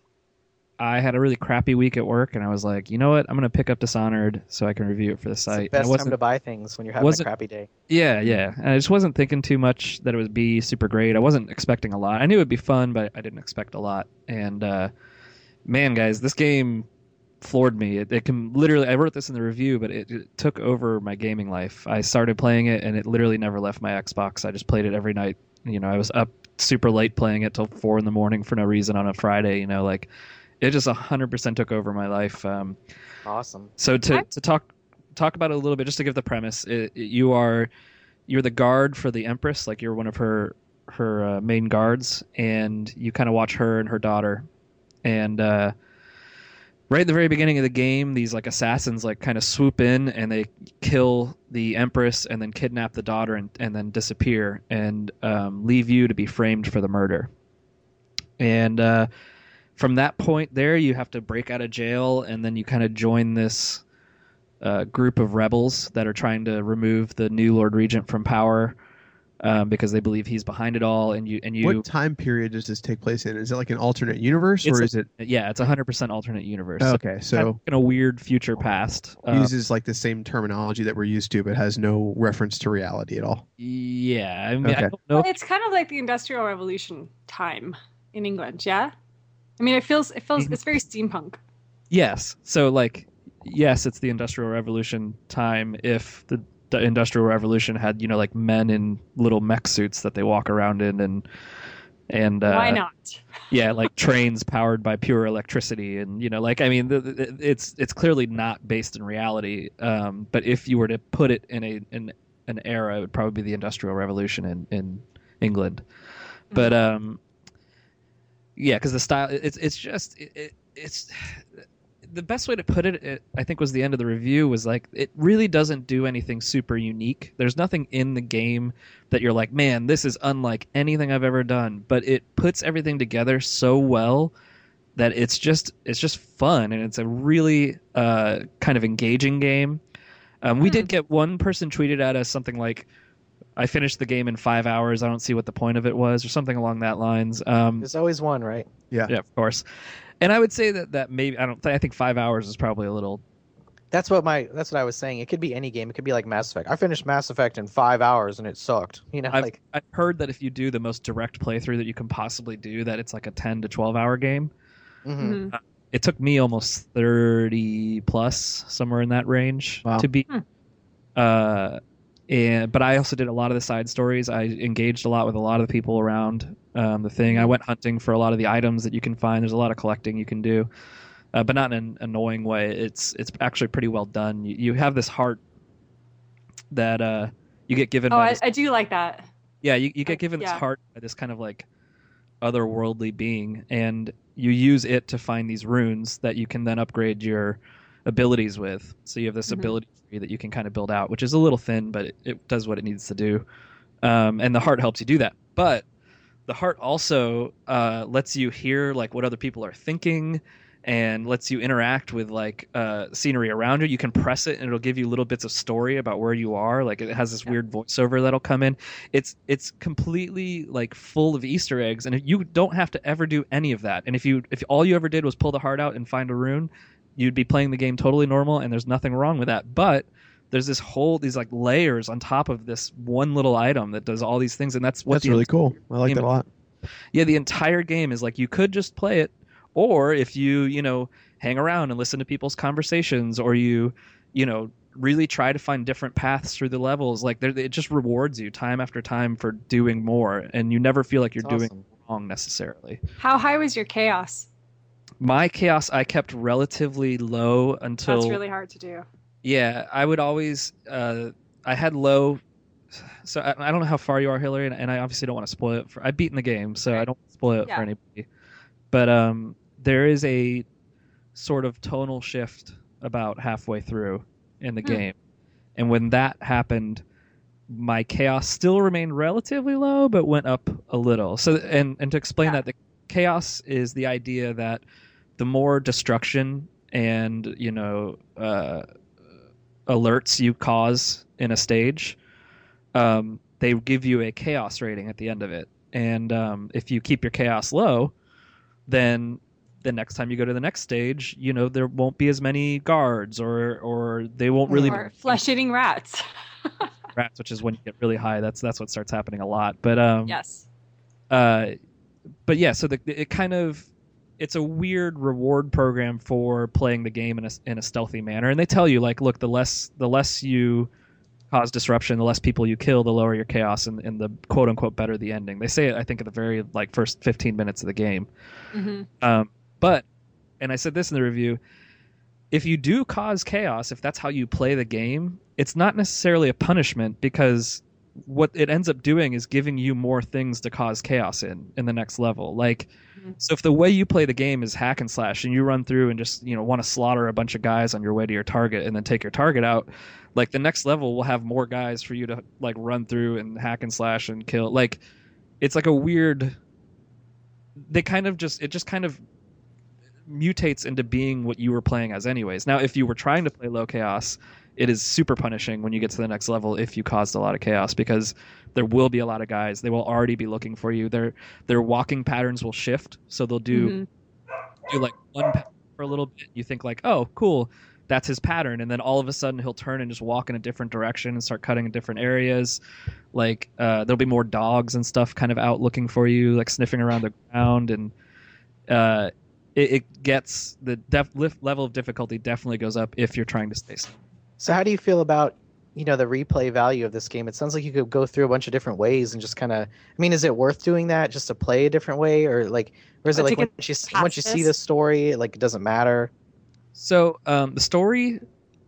I had a really crappy week at work, and I was like, you know what? I'm gonna pick up Dishonored so I can review it for the It's the site. And best I wasn't, time to buy things when you're having a wasn't- crappy day. yeah. And I just wasn't thinking too much that it would be super great. I wasn't expecting a lot. I knew it'd be fun, but I didn't expect a lot. And man, guys, this game floored me. It can literally. I wrote this in the review, but it took over my gaming life. I started playing it, and it literally never left my Xbox. I just played it every night. I was up super late playing it till 4 a.m. for no reason on a Friday. It just 100% took over my life. Awesome. So to talk about it a little bit, just to give the premise, you're the guard for the Empress, like you're one of her main guards, and you kind of watch her and her daughter, and right at the very beginning of the game, these like assassins like kind of swoop in and they kill the Empress and then kidnap the daughter and then disappear and leave you to be framed for the murder. And from that point there, you have to break out of jail and then you kind of join this group of rebels that are trying to remove the new Lord Regent from power. Because they believe he's behind it all, and you. What time period does this take place in? Is it like an alternate universe, or is it? Yeah, it's 100% alternate universe. Okay, so in a weird future past, uses like the same terminology that we're used to, but has no reference to reality at all. Yeah, I mean, Okay. I don't know. It's kind of like the Industrial Revolution time in England, yeah. I mean, it feels it's very steampunk. Yes, so like, yes, it's the Industrial Revolution time. If the Industrial Revolution had, like men in little mech suits that they walk around in, and Why not? yeah, like trains powered by pure electricity, and like, I mean, it's clearly not based in reality. But if you were to put it in an era, it would probably be the Industrial Revolution in England. But yeah, because the style, it's the best way to put it, I think, was the end of the review, was like, it really doesn't do anything super unique. There's nothing in the game that you're like, man, this is unlike anything I've ever done. But it puts everything together so well that it's just fun, and it's a really kind of engaging game. We did get one person tweeted at us something like, I finished the game in 5 hours. I don't see what the point of it was, or something along that lines. There's always one, right? Yeah, of course. And I would say that maybe I think 5 hours is probably a little. That's what I was saying. It could be any game. It could be like Mass Effect. I finished Mass Effect in 5 hours and it sucked. I've heard that if you do the most direct playthrough that you can possibly do, that it's like a 10 to 12 hour game. Mm-hmm. It took me almost 30 plus, somewhere in that range, to beat. But I also did a lot of the side stories. I engaged a lot with a lot of the people around the thing. I went hunting for a lot of the items that you can find. There's a lot of collecting you can do, but not in an annoying way. It's actually pretty well done. You have this heart that you get given. I do like that. Yeah, you get given this heart by this kind of like otherworldly being, and you use it to find these runes that you can then upgrade your abilities with. So you have this ability tree that you can kind of build out, which is a little thin, but it does what it needs to do. And the heart helps you do that. But the heart also lets you hear like what other people are thinking, and lets you interact with like scenery around you. You can press it and it'll give you little bits of story about where you are. Like it has this weird voiceover that'll come in. It's completely like full of Easter eggs, and you don't have to ever do any of that. And if all you ever did was pull the heart out and find a rune, you'd be playing the game totally normal, and there's nothing wrong with that. But there's these like layers on top of this one little item that does all these things, and that's really cool. I like that a lot. Yeah, the entire game is like, you could just play it, or if you hang around and listen to people's conversations, or you really try to find different paths through the levels, like it just rewards you time after time for doing more, and you never feel like you're doing wrong necessarily. How high was your chaos? My chaos I kept relatively low until... That's really hard to do. Yeah, I would always... I had low... So I don't know how far you are, Hillary, and I obviously don't want to spoil it. I've beaten the game, so I don't spoil it for anybody. But there is a sort of tonal shift about halfway through in the game. And when that happened, my chaos still remained relatively low, but went up a little. So and to explain that, the chaos is the idea that the more destruction and alerts you cause in a stage, they give you a chaos rating at the end of it. And if you keep your chaos low, then the next time you go to the next stage, there won't be as many guards, or they won't really or flesh-eating rats. Rats, which is when you get really high. That's what starts happening a lot. But yes. But yeah, so it's a weird reward program for playing the game in a stealthy manner, and they tell you like, look, the less you cause disruption, the less people you kill, the lower your chaos, and the quote unquote better the ending. They say it, I think, at the very like first 15 minutes of the game. But, and I said this in the review, if you do cause chaos, if that's how you play the game, it's not necessarily a punishment, because what it ends up doing is giving you more things to cause chaos in the next level. Like, so if the way you play the game is hack and slash, and you run through and just want to slaughter a bunch of guys on your way to your target and then take your target out, like the next level will have more guys for you to like run through and hack and slash and kill. Like, it's like a weird. It just kind of mutates into being what you were playing as anyways. Now, if you were trying to play low chaos, it is super punishing when you get to the next level if you caused a lot of chaos, because there will be a lot of guys. They will already be looking for you. Their walking patterns will shift, so they'll do like one pattern for a little bit. You think like, oh, cool, that's his pattern, and then all of a sudden he'll turn and just walk in a different direction and start cutting in different areas. Like there'll be more dogs and stuff kind of out looking for you, like sniffing around the ground, and it gets the level of difficulty definitely goes up if you're trying to stay safe. So how do you feel about, the replay value of this game? It sounds like you could go through a bunch of different ways and just kind of, is it worth doing that just to play a different way, or is it like once you see the story, like it doesn't matter? So the story,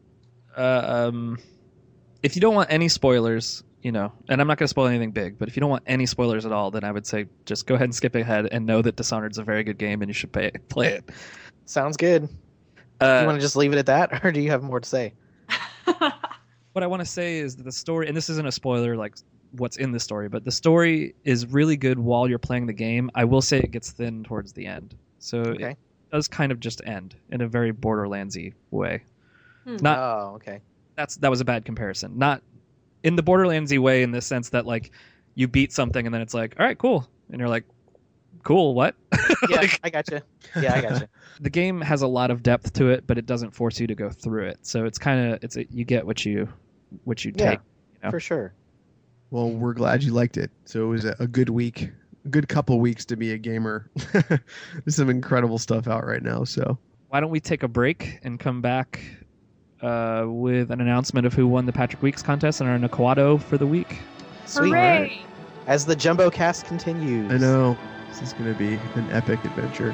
if you don't want any spoilers, and I'm not going to spoil anything big, but if you don't want any spoilers at all, then I would say just go ahead and skip ahead and know that Dishonored's a very good game and you should play it. Sounds good. You want to just leave it at that, or do you have more to say? What I want to say is that the story, and this isn't a spoiler like what's in the story, but the story is really good while you're playing the game. I will say it gets thin towards the end. So It does kind of just end in a very Borderlands-y way. Okay. That was a bad comparison. Not in the Borderlands-y way in the sense that like you beat something and then it's like, all right, cool. And you're like, cool, what? Yeah, I gotcha. Yeah, I gotcha. The game has a lot of depth to it, but it doesn't force you to go through it. So it's kind of you get what you take. For sure. Well, we're glad you liked it. So it was a good week, a good couple weeks to be a gamer. There's some incredible stuff out right now. So why don't we take a break and come back with an announcement of who won the Patrick Weeks contest and our Nikawado for the week. Sweet. Hooray! As the Jumbo Cast continues. I know. This is going to be an epic adventure.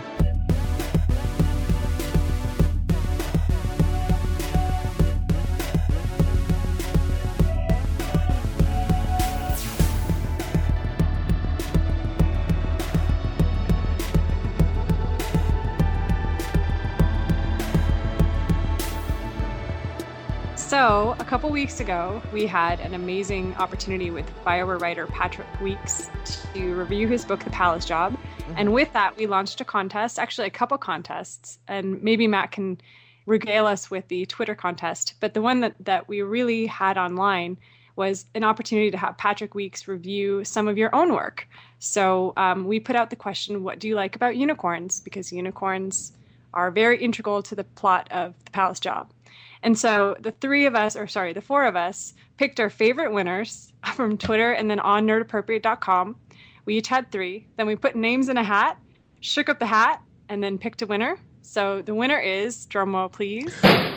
So, a couple weeks ago, we had an amazing opportunity with BioWare writer Patrick Weeks to review his book, The Palace Job. Mm-hmm. And with that, we launched a contest, actually a couple contests, and maybe Matt can regale us with the Twitter contest. But the one that we really had online was an opportunity to have Patrick Weeks review some of your own work. So we put out the question, what do you like about unicorns? Because unicorns are very integral to the plot of The Palace Job. And so the four of us picked our favorite winners from Twitter and then on nerdappropriate.com. We each had 3. Then we put names in a hat, shook up the hat, and then picked a winner. So the winner is, drumroll please,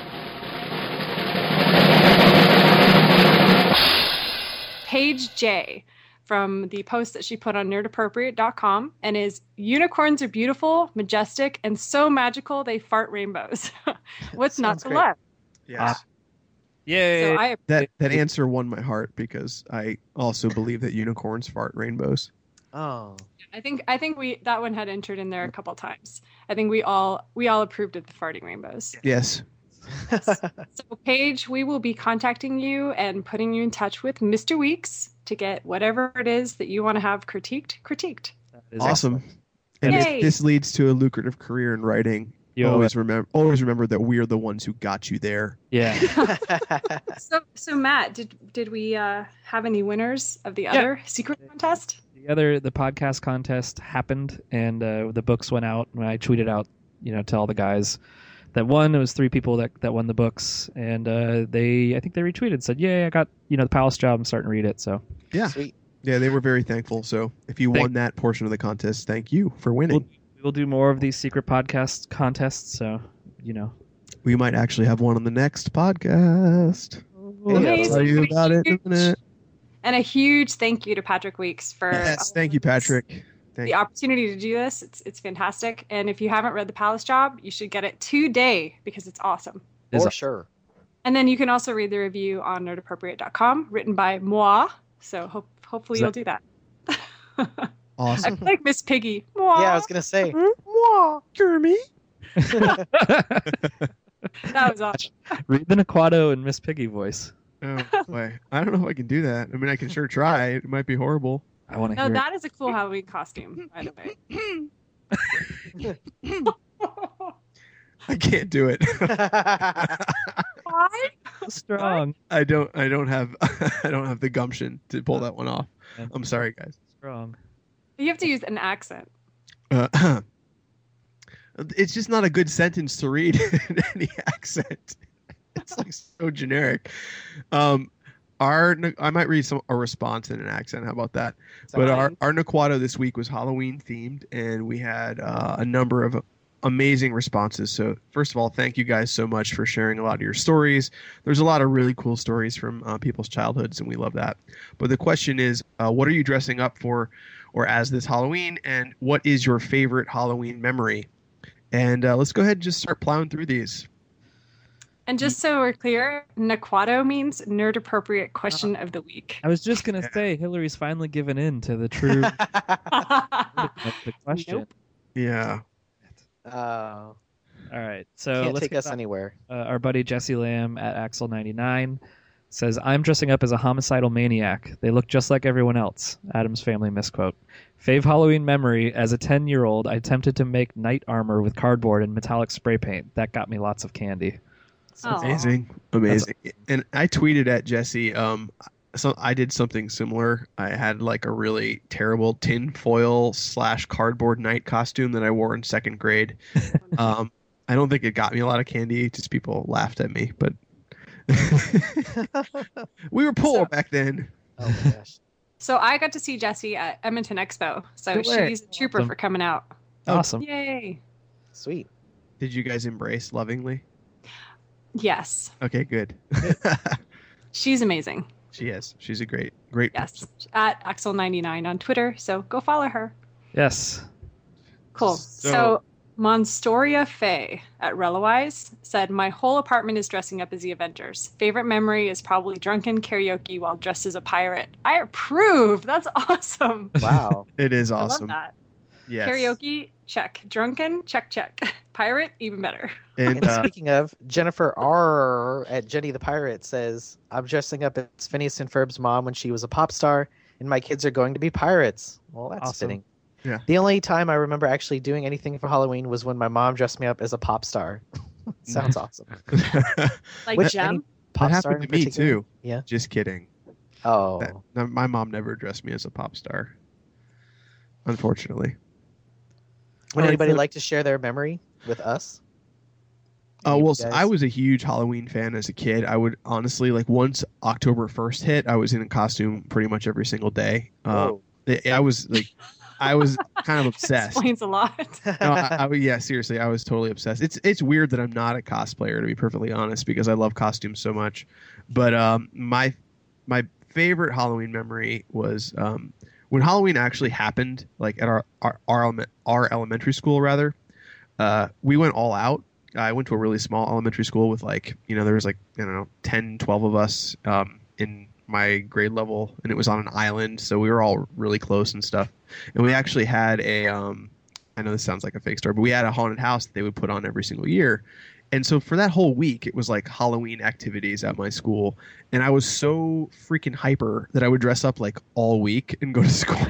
Paige J. from the post that she put on nerdappropriate.com, and is unicorns are beautiful, majestic, and so magical they fart rainbows. What's not to love? Yes. Yay! So That answer won my heart because I also believe that unicorns fart rainbows. Oh. I think that one had entered in there a couple times. I think we all approved of the farting rainbows. Yes. So Paige, we will be contacting you and putting you in touch with Mr. Weeks to get whatever it is that you want to have critiqued. That is Awesome. And if this leads to a lucrative career in writing, always remember that we are the ones who got you there. Yeah. So Matt, did we have any winners of the other secret contest? The podcast contest happened, and the books went out, and I tweeted out, to all the guys that won. It was 3 people that won the books, and I think they retweeted, said, "Yeah, I got The Palace Job. I'm starting to read it." So yeah, sweet. Yeah, they were very thankful. So if you won that portion of the contest, thank you for winning. We'll do more of these secret podcast contests, so we might actually have one on the next podcast. Amazing. I'll tell you about it in a minute. And a huge thank you to Patrick Weeks for thank you, Patrick. The opportunity to do this. It's fantastic. And if you haven't read The Palace Job, you should get it today because it's awesome. For sure. And then you can also read the review on nerdappropriate.com, written by moi, So hopefully Is you'll do that. I Awesome. feel like Miss Piggy. Yeah, I was gonna say. Jeremy. That was awesome. Read the Naquato and Miss Piggy voice. Oh boy, I don't know if I can do that. I mean, I can sure try. It might be horrible. I want to No, hear. that is a cool Halloween costume, by the way. I can't do it. Why? it. Strong. I don't have I don't have the gumption to pull that one off. I'm sorry, guys. Strong. You have to use an accent. It's just not a good sentence to read in any accent. It's like so generic. I might read a response in an accent. How about that? But our Naquato this week was Halloween themed, and we had a number of amazing responses. So first of all, thank you guys so much for sharing a lot of your stories. There's a lot of really cool stories from people's childhoods, and we love that. But the question is, what are you dressing up for or as this Halloween, and what is your favorite Halloween memory? And let's go ahead and just start plowing through these. And just so we're clear, Naquato means nerd appropriate question of the week. I was just gonna say Hillary's finally given in to the true of the question. Nope. Yeah. Oh, All right, so can't let's take get us anywhere. our buddy Jesse Lamb at Axel99 says, I'm dressing up as a homicidal maniac. They look just like everyone else. Adam's Family misquote. Fave Halloween memory, as a 10-year-old, I attempted to make knight armor with cardboard and metallic spray paint. That got me lots of candy. Aw. Amazing. And I tweeted at Jesse, so I did something similar. I had like a really terrible tin foil / cardboard knight costume that I wore in 2nd grade. I don't think it got me a lot of candy. Just people laughed at me, but we were poor back then. Oh my gosh. So I got to see Jessie at Edmonton Expo. So Good way. she's a trooper Awesome. for coming out. Awesome. Yay. Sweet. Did you guys embrace lovingly? Yes. Okay, good. She's amazing. She is. She's a great person. Yes. At Axel99 on Twitter. So go follow her. Yes. Cool. So Monstoria Faye at Relawise said, my whole apartment is dressing up as the Avengers. Favorite memory is probably drunken karaoke while dressed as a pirate. I approve. That's awesome. Wow. It is I love awesome. that. Yes. Karaoke, check. Drunken, check. Pirate, even better. And And speaking of, Jennifer R. at Jenny the Pirate says, I'm dressing up as Phineas and Ferb's mom when she was a pop star, and my kids are going to be pirates. Well, that's Awesome. fitting. Yeah. The only time I remember actually doing anything for Halloween was when my mom dressed me up as a pop star. Sounds awesome. Like Which Gem. any pop that star happened in to me particular? too. Yeah. Just kidding. Oh. My mom never dressed me as a pop star. Unfortunately. Would All right, anybody so- like to share their memory with us? Well, You guys? I was a huge Halloween fan as a kid. I would honestly, like, once October 1st hit, I was in a costume pretty much every single day. Whoa. I was kind of obsessed. Explains a lot. No, yeah, seriously, I was totally obsessed. It's weird that I'm not a cosplayer, to be perfectly honest, because I love costumes so much. But my favorite Halloween memory was when Halloween actually happened, like at our elementary school, rather. We went all out. I went to a really small elementary school with there was 10, 12 of us in my grade level, and it was on an island, so we were all really close and stuff. And we actually had I know this sounds like a fake story, but we had a haunted house that they would put on every single year. And so for that whole week, it was like Halloween activities at my school. And I was so freaking hyper that I would dress up like all week and go to school.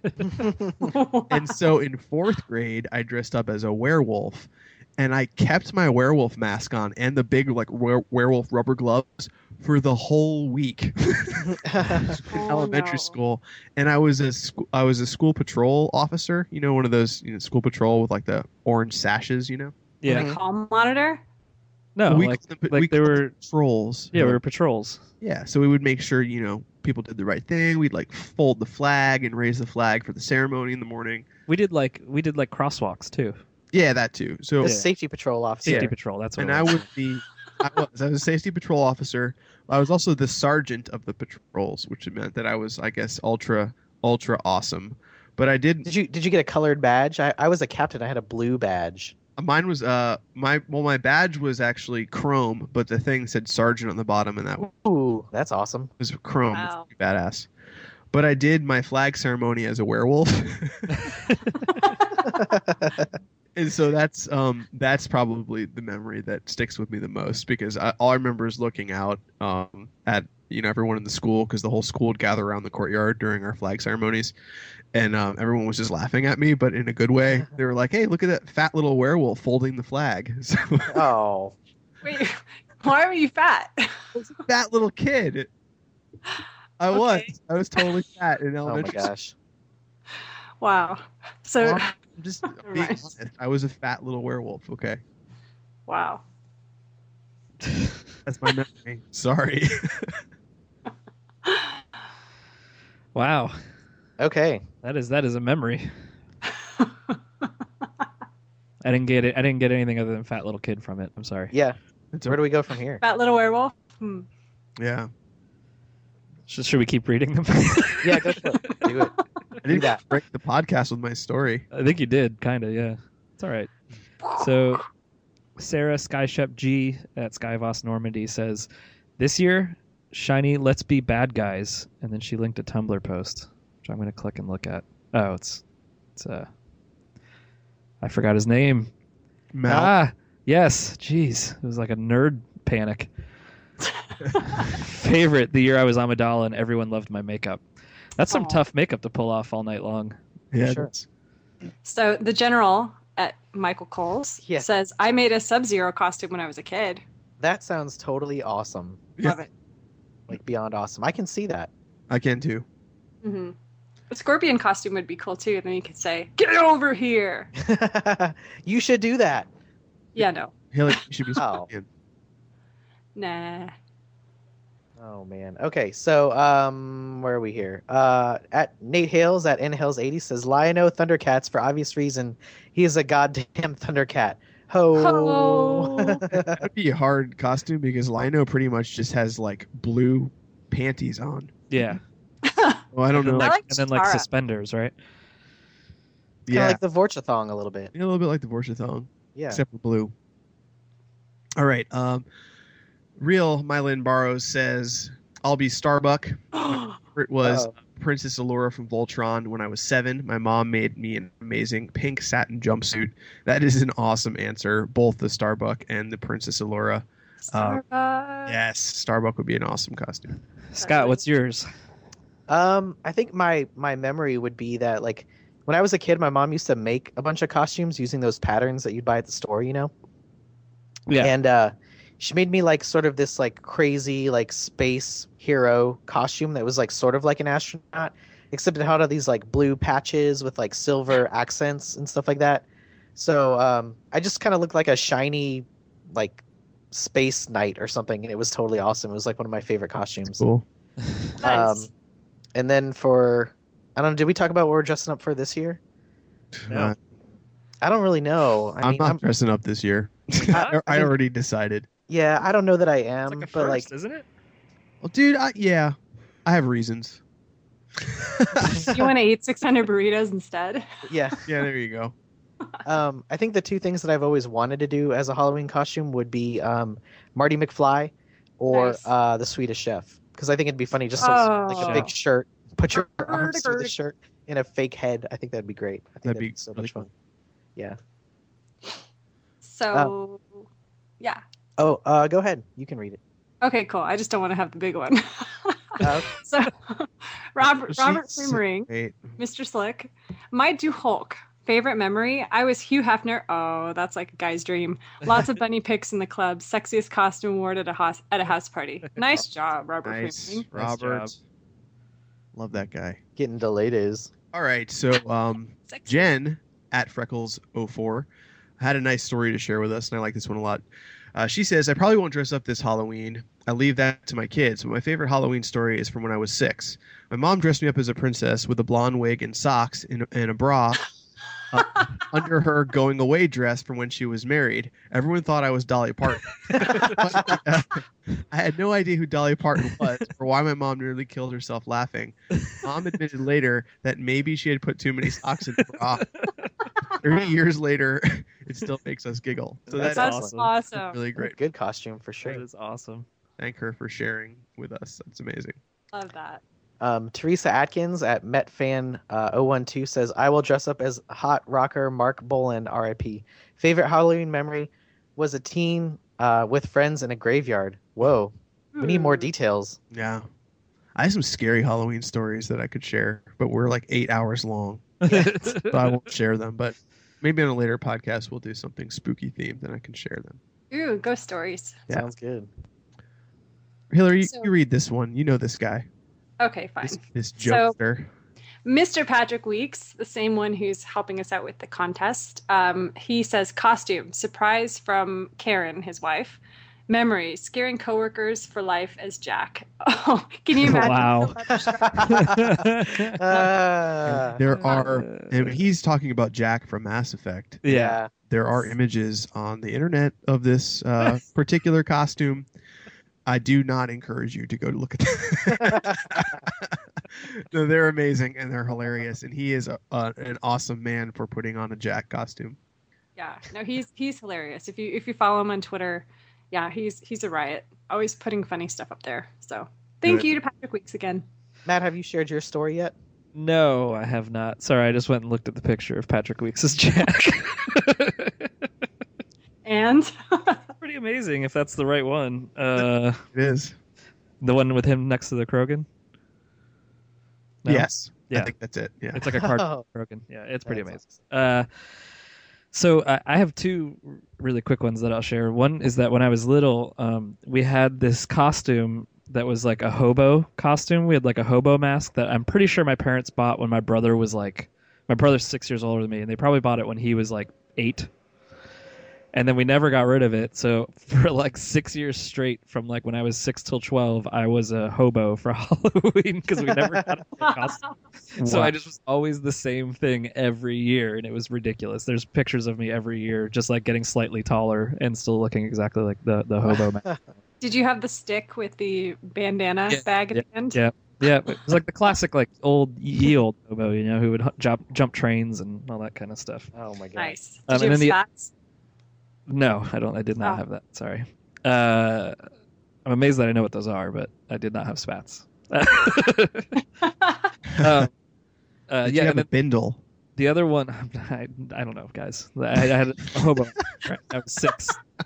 And so in 4th grade, I dressed up as a werewolf. And I kept my werewolf mask on and the big werewolf rubber gloves for the whole week. Elementary school. And I was a school patrol officer. You know, one of those school patrol with like the orange sashes. You know. Yeah. Like hall monitor. No, we like called them- we they called were. them patrols. Yeah, we were patrols. Yeah, so we would make sure people did the right thing. We'd like fold the flag and raise the flag for the ceremony in the morning. We did like crosswalks too. Yeah, that too. So The safety patrol officer. Safety patrol. That's what. and it I was. would be I was a safety patrol officer. I was also the sergeant of the patrols, which meant that I was, I guess, ultra awesome. But I did Did you get a colored badge? I was a captain. I had a blue badge. mine was my badge was actually chrome, but the thing said sergeant on the bottom, and that Ooh. That's awesome. It was chrome. Wow. It's pretty badass. But I did my flag ceremony as a werewolf. And so that's probably the memory that sticks with me the most, because all I remember is looking out at everyone in the school, because the whole school would gather around the courtyard during our flag ceremonies, and everyone was just laughing at me, but in a good way. They were like, "Hey, look at that fat little werewolf folding the flag." So, Oh. Wait, why were you fat? fat little kid. I Okay. was totally fat in Oh my elementary school. gosh. Wow. So, I'm just being Right. honest. I was a fat little werewolf. Okay, wow. that's my memory. Sorry. Wow, Okay. that is a memory. I didn't get it. I didn't get anything other than fat little kid from it. I'm sorry. Yeah. It's Where do we go from here? Fat little werewolf. yeah. Should we keep reading them? Yeah, go for it. Do it. I didn't that. break the podcast with my story. I think you did, kind of. Yeah, it's all right. So, Sarah Skyshep G at Skyvoss Normandy says, "This year, shiny. Let's be bad guys." And then she linked a Tumblr post, which I'm going to click and look at. Oh, it's I forgot his name. Mal. Ah, yes. Jeez, it was like a nerd panic. Favorite, the year I was Amidala and everyone loved my makeup. That's some Aw. tough makeup to pull off all night long. Yeah, Sure. that's- So the general at Michael Coles Yes. says, "I made a Sub-Zero costume when I was a kid. That sounds totally awesome. Yeah. Love it." Like beyond awesome. I can see that. I can too. hmm A scorpion costume would be cool too. And then you could say, "Get over here." You should do that. Yeah, no, Haley, you should be Oh. Scorpion. nah. Oh man. Okay, so where are we here? At Nate Hales at N-Hales80 says Lion-O Thundercats for obvious reason. He is a goddamn Thundercat. Ho. Ho. That would be a hard costume because Lino pretty much just has like blue panties on. Yeah. Well, I don't know. I like and then like Chitara. suspenders, right? Kind Yeah, of like the Vorchathong a little bit. a little bit like the Vorchathong, Yeah. except for blue. All right. Real Mylin Barrows says, "I'll be Starbuck." It was Uh-oh. Princess Allura from Voltron when I was 7. My mom made me an amazing pink satin jumpsuit. That is an awesome answer. Both the Starbuck and the Princess Allura. Starbucks. Yes, Starbuck would be an awesome costume. Scott, what's yours? I think my memory would be that like when I was a kid, my mom used to make a bunch of costumes using those patterns that you'd buy at the store, you know? Yeah. And she made me like sort of this like crazy like space hero costume that was like sort of like an astronaut, except it had all these like blue patches with like silver accents and stuff like that. So I just kind of looked like a shiny like space knight or something, and it was totally awesome. It was like one of my favorite costumes. Cool. Nice. And then for I don't know, did we talk about what we're dressing up for this year? No. I don't really know. I'm not dressing up this year. I already decided. Yeah, I don't know that I am, It's like a but first, like isn't it? Well, dude, I have reasons. You want to eat 600 burritos instead? yeah. Yeah, there you go. I think the two things that I've always wanted to do as a Halloween costume would be Marty McFly or Nice. the Swedish Chef, because I think it'd be funny just to like a Oh. big shirt, put your arms through the Gurg. shirt and a fake head. I think that'd be great. I think That'd be so really much fun. cool. Yeah. So, yeah. Oh, go ahead. You can read it. Okay, cool. I just don't want to have the big one. Uh, So, Robert She's- Frimering, Wait, Mr. Slick, might do Hulk. Favorite memory? I was Hugh Hefner. Oh, that's like a guy's dream. Lots of bunny pics in the club. Sexiest costume award at a house party. Nice job, Robert nice, Frimering. Robert. job. Love that guy. getting delayed is. All right, so Sexy. Jen at Freckles04 had a nice story to share with us, and I like this one a lot. She says, "I probably won't dress up this Halloween. I leave that to my kids, but my favorite Halloween story is from when I was 6. My mom dressed me up as a princess with a blonde wig and socks and a bra under her going away dress from when she was married. Everyone thought I was Dolly Parton. I had no idea who Dolly Parton was or why my mom nearly killed herself laughing. Mom admitted later that maybe she had put too many socks in the bra. 30 years later, it still makes us giggle. So That's that's That's awesome. awesome. really great. Good costume for That sure. is awesome. thank her for sharing with us. That's amazing. Love that. Teresa Atkins at MetFan012 says, I will dress up as hot rocker Mark Boland, RIP. Favorite Halloween memory was a teen with friends in a graveyard. Whoa. We need more details. Yeah. I have some scary Halloween stories that I could share, but we're like 8 hours long. So I won't share them, but maybe on a later podcast we'll do something spooky themed and I can share them. Ooh, ghost stories. Yeah. Sounds good. Hillary, So- you read this one. You know this guy. Okay, fine. This So- jokester. Mr. Patrick Weeks, the same one who's helping us out with the contest, he says, costume, surprise from Karen, his wife. Memory, scaring coworkers for life as Jack. Oh, can you imagine? Wow. There are, and he's talking about Jack from Mass Effect. Yeah. There are images on the internet of this particular costume. I do not encourage you to go to look at them. No, they're amazing and they're hilarious. And he is an awesome man for putting on a Jack costume. Yeah, no, he's hilarious. If you follow him on Twitter, yeah, he's a riot. Always putting funny stuff up there. So thank Good. you to Patrick Weeks again. Matt, have you shared your story yet? No, I have not. Sorry, I just went and looked at the picture of Patrick Weeks as Jack. And Pretty amazing if that's the right one. It is. The one with him next to the Krogan? No? Yes. Yeah. I think that's it. Yeah. It's like a card Oh. Krogan. Yeah, it's pretty That's amazing. So I have two really quick ones that I'll share. One is that when I was little, we had this costume that was like a hobo costume. We had like a hobo mask that I'm pretty sure my parents bought when my brother's 6 years older than me, and they probably bought it when he was like 8. And then we never got rid of it. So for like 6 years straight, from like when I was 6 till 12, I was a hobo for Halloween because we never got a costume. So Wow. I just was always the same thing every year, and it was ridiculous. There's pictures of me every year, just like getting slightly taller and still looking exactly like the hobo man. did you have the stick with the bandana bag at the end? Yeah, yeah. It was like the classic, like ye old hobo, who would jump trains and all that kind of stuff. Oh my god. Nice. Um, Did you and have then spats? No, I don't. I did not Oh. have that. Sorry. I'm amazed that I know what those are, but I did not have spats. Did Yeah, you have and a then bindle? the other one, I don't know, guys. I had a hobo. I was 6.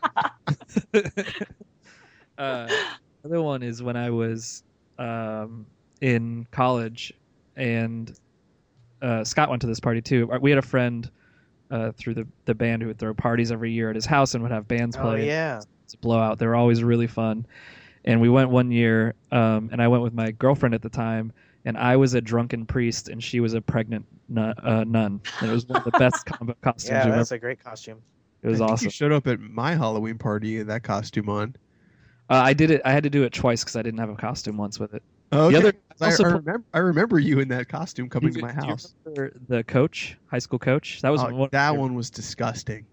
The other one is when I was in college, and Scott went to this party too. We had a friend through the band who would throw parties every year at his house and would have bands Oh play. yeah. It's a blowout. They were always really fun. And we went one year, and I went with my girlfriend at the time, and I was a drunken priest, and she was a pregnant nun. And it was one of the best combo costumes Yeah, you've that's ever. a great costume. It was I think awesome. You showed up at my Halloween party in that costume on. I did it. I had to do it twice because I didn't have a costume once with it. Oh, The okay. other- also I remember you in that costume coming to my Do you house. remember the coach, high school coach? That was Oh, one. that one was disgusting.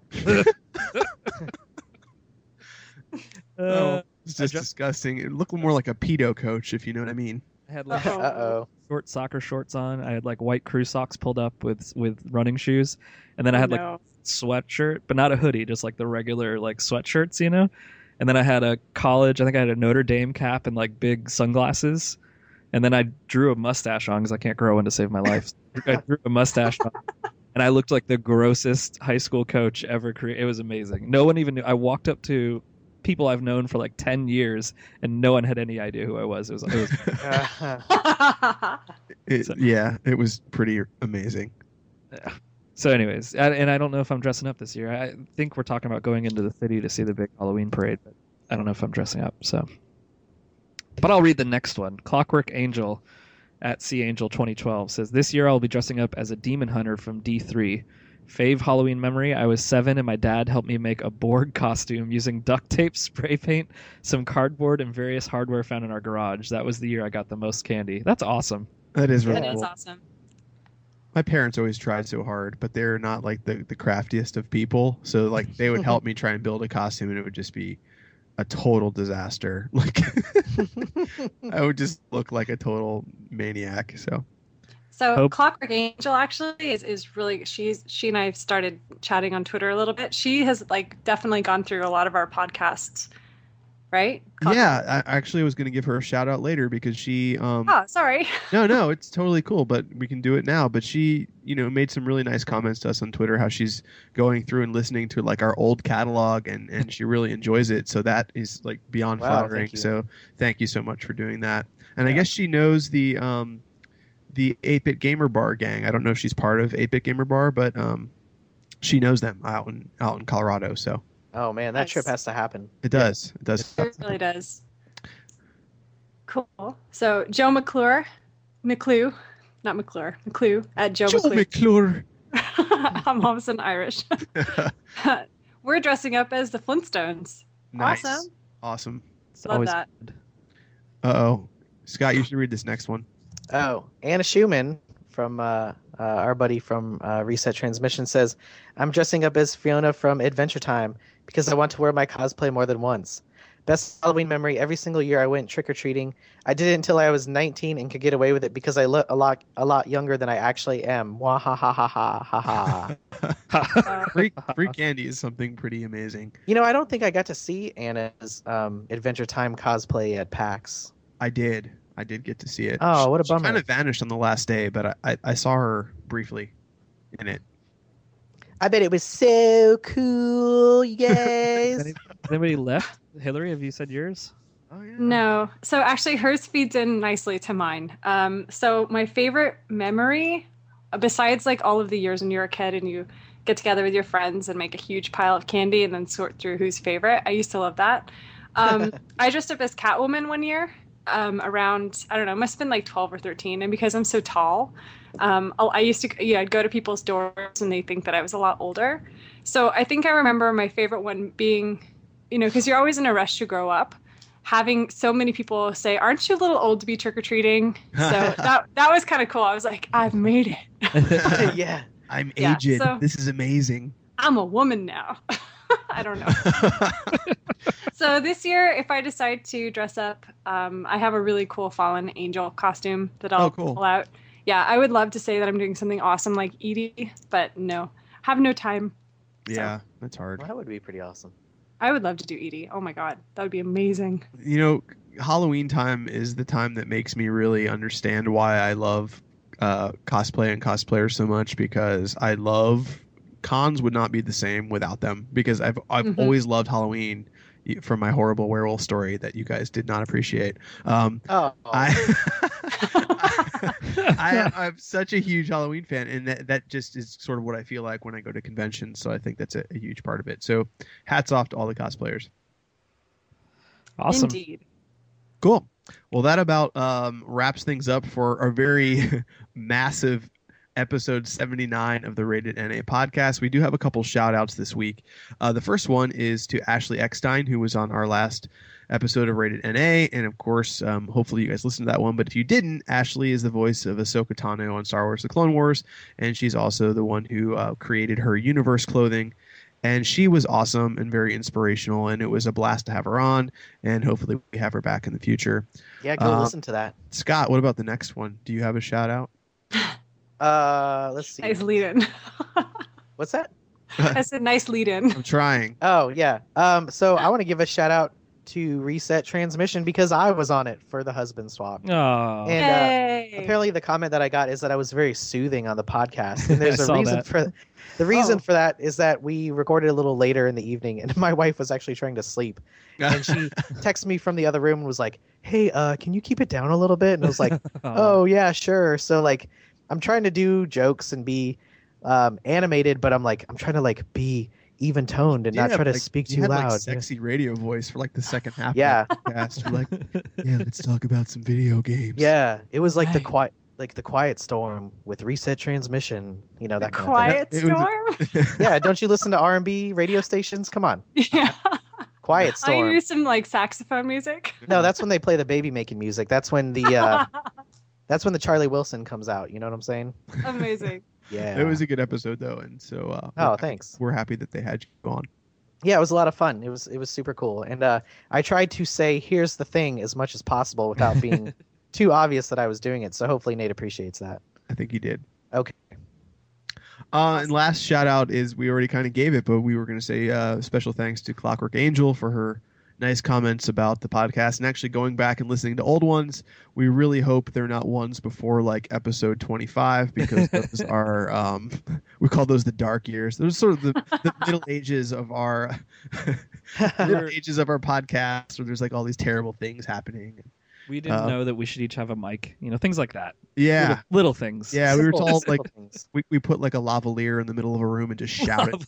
Uh, It's I just just- disgusting. It looked more like a pedo coach, if you know what I mean. I had like Uh-oh. short soccer shorts on. I had like white crew socks pulled up with running shoes, and then I had like No. sweatshirt, but not a hoodie, just like the regular like sweatshirts. And then I had a college. I think I had a Notre Dame cap and like big sunglasses. And then I drew a mustache on because I can't grow one to save my life. I drew a mustache on, and I looked like the grossest high school coach ever created. It was amazing. No one even knew. I walked up to people I've known for like 10 years, and no one had any idea who I was. It was Yeah, it was pretty amazing. So, anyways, and I don't know if I'm dressing up this year. I think we're talking about going into the city to see the big Halloween parade, but I don't know if I'm dressing up. So, but I'll read the next one. Clockwork Angel at Sea Angel 2012 says, "This year I'll be dressing up as a demon hunter from D3. Fave Halloween memory: I was 7 and my dad helped me make a Borg costume using duct tape, spray paint, some cardboard, and various hardware found in our garage. That was the year I got the most candy. That's awesome. That is really That is cool. awesome. My parents always tried so hard, but they're not like the craftiest of people. So like they would help me try and build a costume, and it would just be a total disaster. Like I would just look like a total maniac. So So Hope. Clockwork Angel actually is really she and I have started chatting on Twitter a little bit. She has like definitely gone through a lot of our podcasts right? Yeah, I actually was going to give her a shout out later because she. Oh, sorry. No, it's totally cool, but we can do it now. But she, made some really nice comments to us on Twitter how she's going through and listening to like our old catalog and she really enjoys it. So that is like beyond flattering. Thank you. So thank you so much for doing that. And I guess she knows the 8-Bit Gamer Bar gang. I don't know if she's part of 8-Bit Gamer Bar, but she knows them out in Colorado. So Oh man, that Nice. trip has to happen. it does. It does. It really does. Cool. So Joe McClure, not McClure, McClure at Joe McClure. McClure. I'm all of a sudden Irish. We're dressing up as the Flintstones. Nice. Awesome. It's Love always that. good. Uh-oh. Scott, you should read this next one. Oh, Anna Schumann from our buddy from Reset Transmission says, I'm dressing up as Fiona from Adventure Time because I want to wear my cosplay more than once. Best Halloween memory, every single year I went trick-or-treating. I did it until I was 19 and could get away with it because I look a lot younger than I actually am. Wah ha ha ha ha ha ha. Free candy is something pretty amazing. I don't think I got to see Anna's Adventure Time cosplay at PAX. I did get to see it. Oh, what a She bummer. kind of vanished on the last day, but I saw her briefly in it. I bet it was so cool, you guys. Has anybody left? Hillary, have you said yours? Oh yeah. No. So actually hers feeds in nicely to mine. So my favorite memory, besides like all of the years when you're a kid and you get together with your friends and make a huge pile of candy and then sort through who's favorite. I used to love that. I dressed up as Catwoman one year. Around, I don't know, it must have been like 12 or 13. And because I'm so tall, I used to, I'd go to people's doors and they think that I was a lot older. So I think I remember my favorite one being, because you're always in a rush to grow up, having so many people say, aren't you a little old to be trick-or-treating? So that was kind of cool. I was like, I've made it. Yeah. I'm Yeah, aged. so- This is amazing. I'm a woman now. I don't know. So this year, if I decide to dress up, I have a really cool fallen angel costume that I'll cool. pull out. Yeah, I would love to say that I'm doing something awesome like Edie, but no, have no time. Yeah, that's hard. Well, that would be pretty awesome. I would love to do Edie. Oh my god, that would be amazing. Halloween time is the time that makes me really understand why I love cosplay and cosplayers so much, because I love cons would not be the same without them, because I've Mhm. always loved Halloween from my horrible werewolf story that you guys did not appreciate. Oh, I'm such a huge Halloween fan, and that just is sort of what I feel like when I go to conventions. So I think that's a huge part of it. So hats off to all the cosplayers. Awesome. Indeed. Cool. Well, that about wraps things up for our very massive episode 79 of the Rated NA podcast. We do have a couple shout outs this week. The first one is to Ashley Eckstein, who was on our last episode of Rated NA. And of course, hopefully you guys listened to that one. But if you didn't, Ashley is the voice of Ahsoka Tano on Star Wars The Clone Wars. And she's also the one who created her universe clothing. And she was awesome and very inspirational. And it was a blast to have her on. And hopefully we have her back in the future. yeah, go listen to that. Scott, what about the next one? Do you have a shout out? Let's see. Nice lead in. What's that? I said nice lead in. I'm trying. Oh, yeah. So I want to give a shout out to Reset Transmission because I was on it for the husband swap. Oh, And Yay. apparently the comment that I got is that I was very soothing on the podcast. And there's I a saw reason that. for the reason Oh. for that is that we recorded a little later in the evening and my wife was actually trying to sleep. And she texted me from the other room and was like, "Hey, can you keep it down a little bit?" And I was like, "Oh, yeah, sure." So like I'm trying to do jokes and be animated, but I'm trying to be even toned and not Yeah, try to speak you too had, loud. sexy radio voice for the second half Yeah. of the podcast. You're like, yeah, let's talk about some video games. Yeah, it was like Right. the quiet storm with Reset Transmission, that The kind of quiet It was storm. thing. Yeah, don't you listen to R&B radio stations? Come on. Yeah. Quiet I storm. use some saxophone music. No, that's when they play the baby making music. That's when the Charlie Wilson comes out, you know what I'm saying? Amazing. Yeah. It was a good episode though, and so Oh, thanks. we're happy that they had you on. Yeah, it was a lot of fun. It was super cool. And I tried to say here's the thing as much as possible without being too obvious that I was doing it. So hopefully Nate appreciates that. I think you did. Okay. And last shout out is we already kind of gave it, but we were going to say special thanks to Clockwork Angel for her nice comments about the podcast, and actually going back and listening to old ones. We really hope they're not ones before like episode 25, because those are we call those the dark years. Those are sort of the middle ages of our podcast, where there's like all these terrible things happening. We didn't know that we should each have a mic. Things like that. Yeah, little things. Yeah, we were told Simple like things. we put like a lavalier in the middle of a room and just shout it.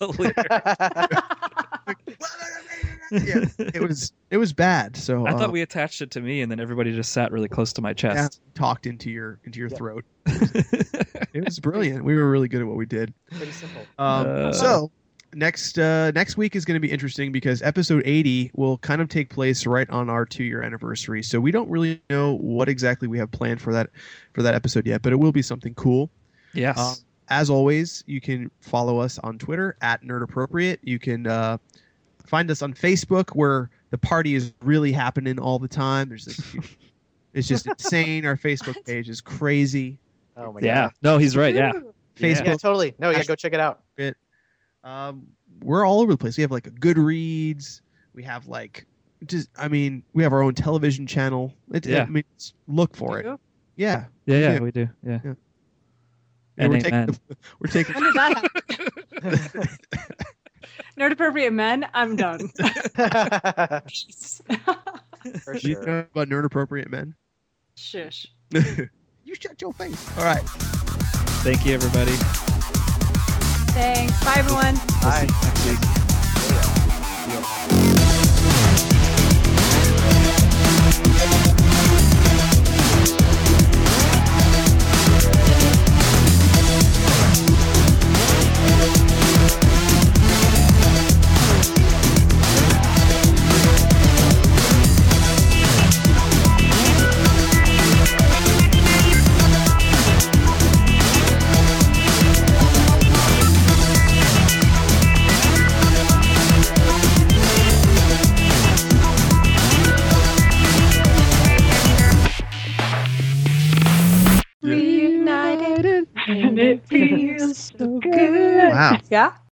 Yeah, it was bad. So I thought we attached it to me, and then everybody just sat really close to my chest. talked into your throat. It was brilliant. We were really good at what we did. Pretty simple. So next week is going to be interesting, because episode 80 will kind of take place right on our 2-year anniversary. So we don't really know what exactly we have planned for that episode yet, but it will be something cool. Yes. As always, you can follow us on Twitter @NerdAppropriate. You can find us on Facebook, where the party is really happening all the time. There's this, it's just insane. Our Facebook page is crazy. Oh my Yeah. god. No, he's right. Yeah. Facebook. Yeah, totally. No, yeah, go check it out. We're all over the place. We have like a Goodreads. We have like we have our own television channel. Look for it. Yeah. Yeah, we do. Yeah. And we're taking. When did that happen? Nerd Appropriate Men, I'm done. For You sure. know about Nerd Appropriate Men? Shush. You shut your face. All right. Thank you, everybody. Thanks. Bye, everyone. Bye. Next week. Reunited, and it feels so good. Wow. Yeah?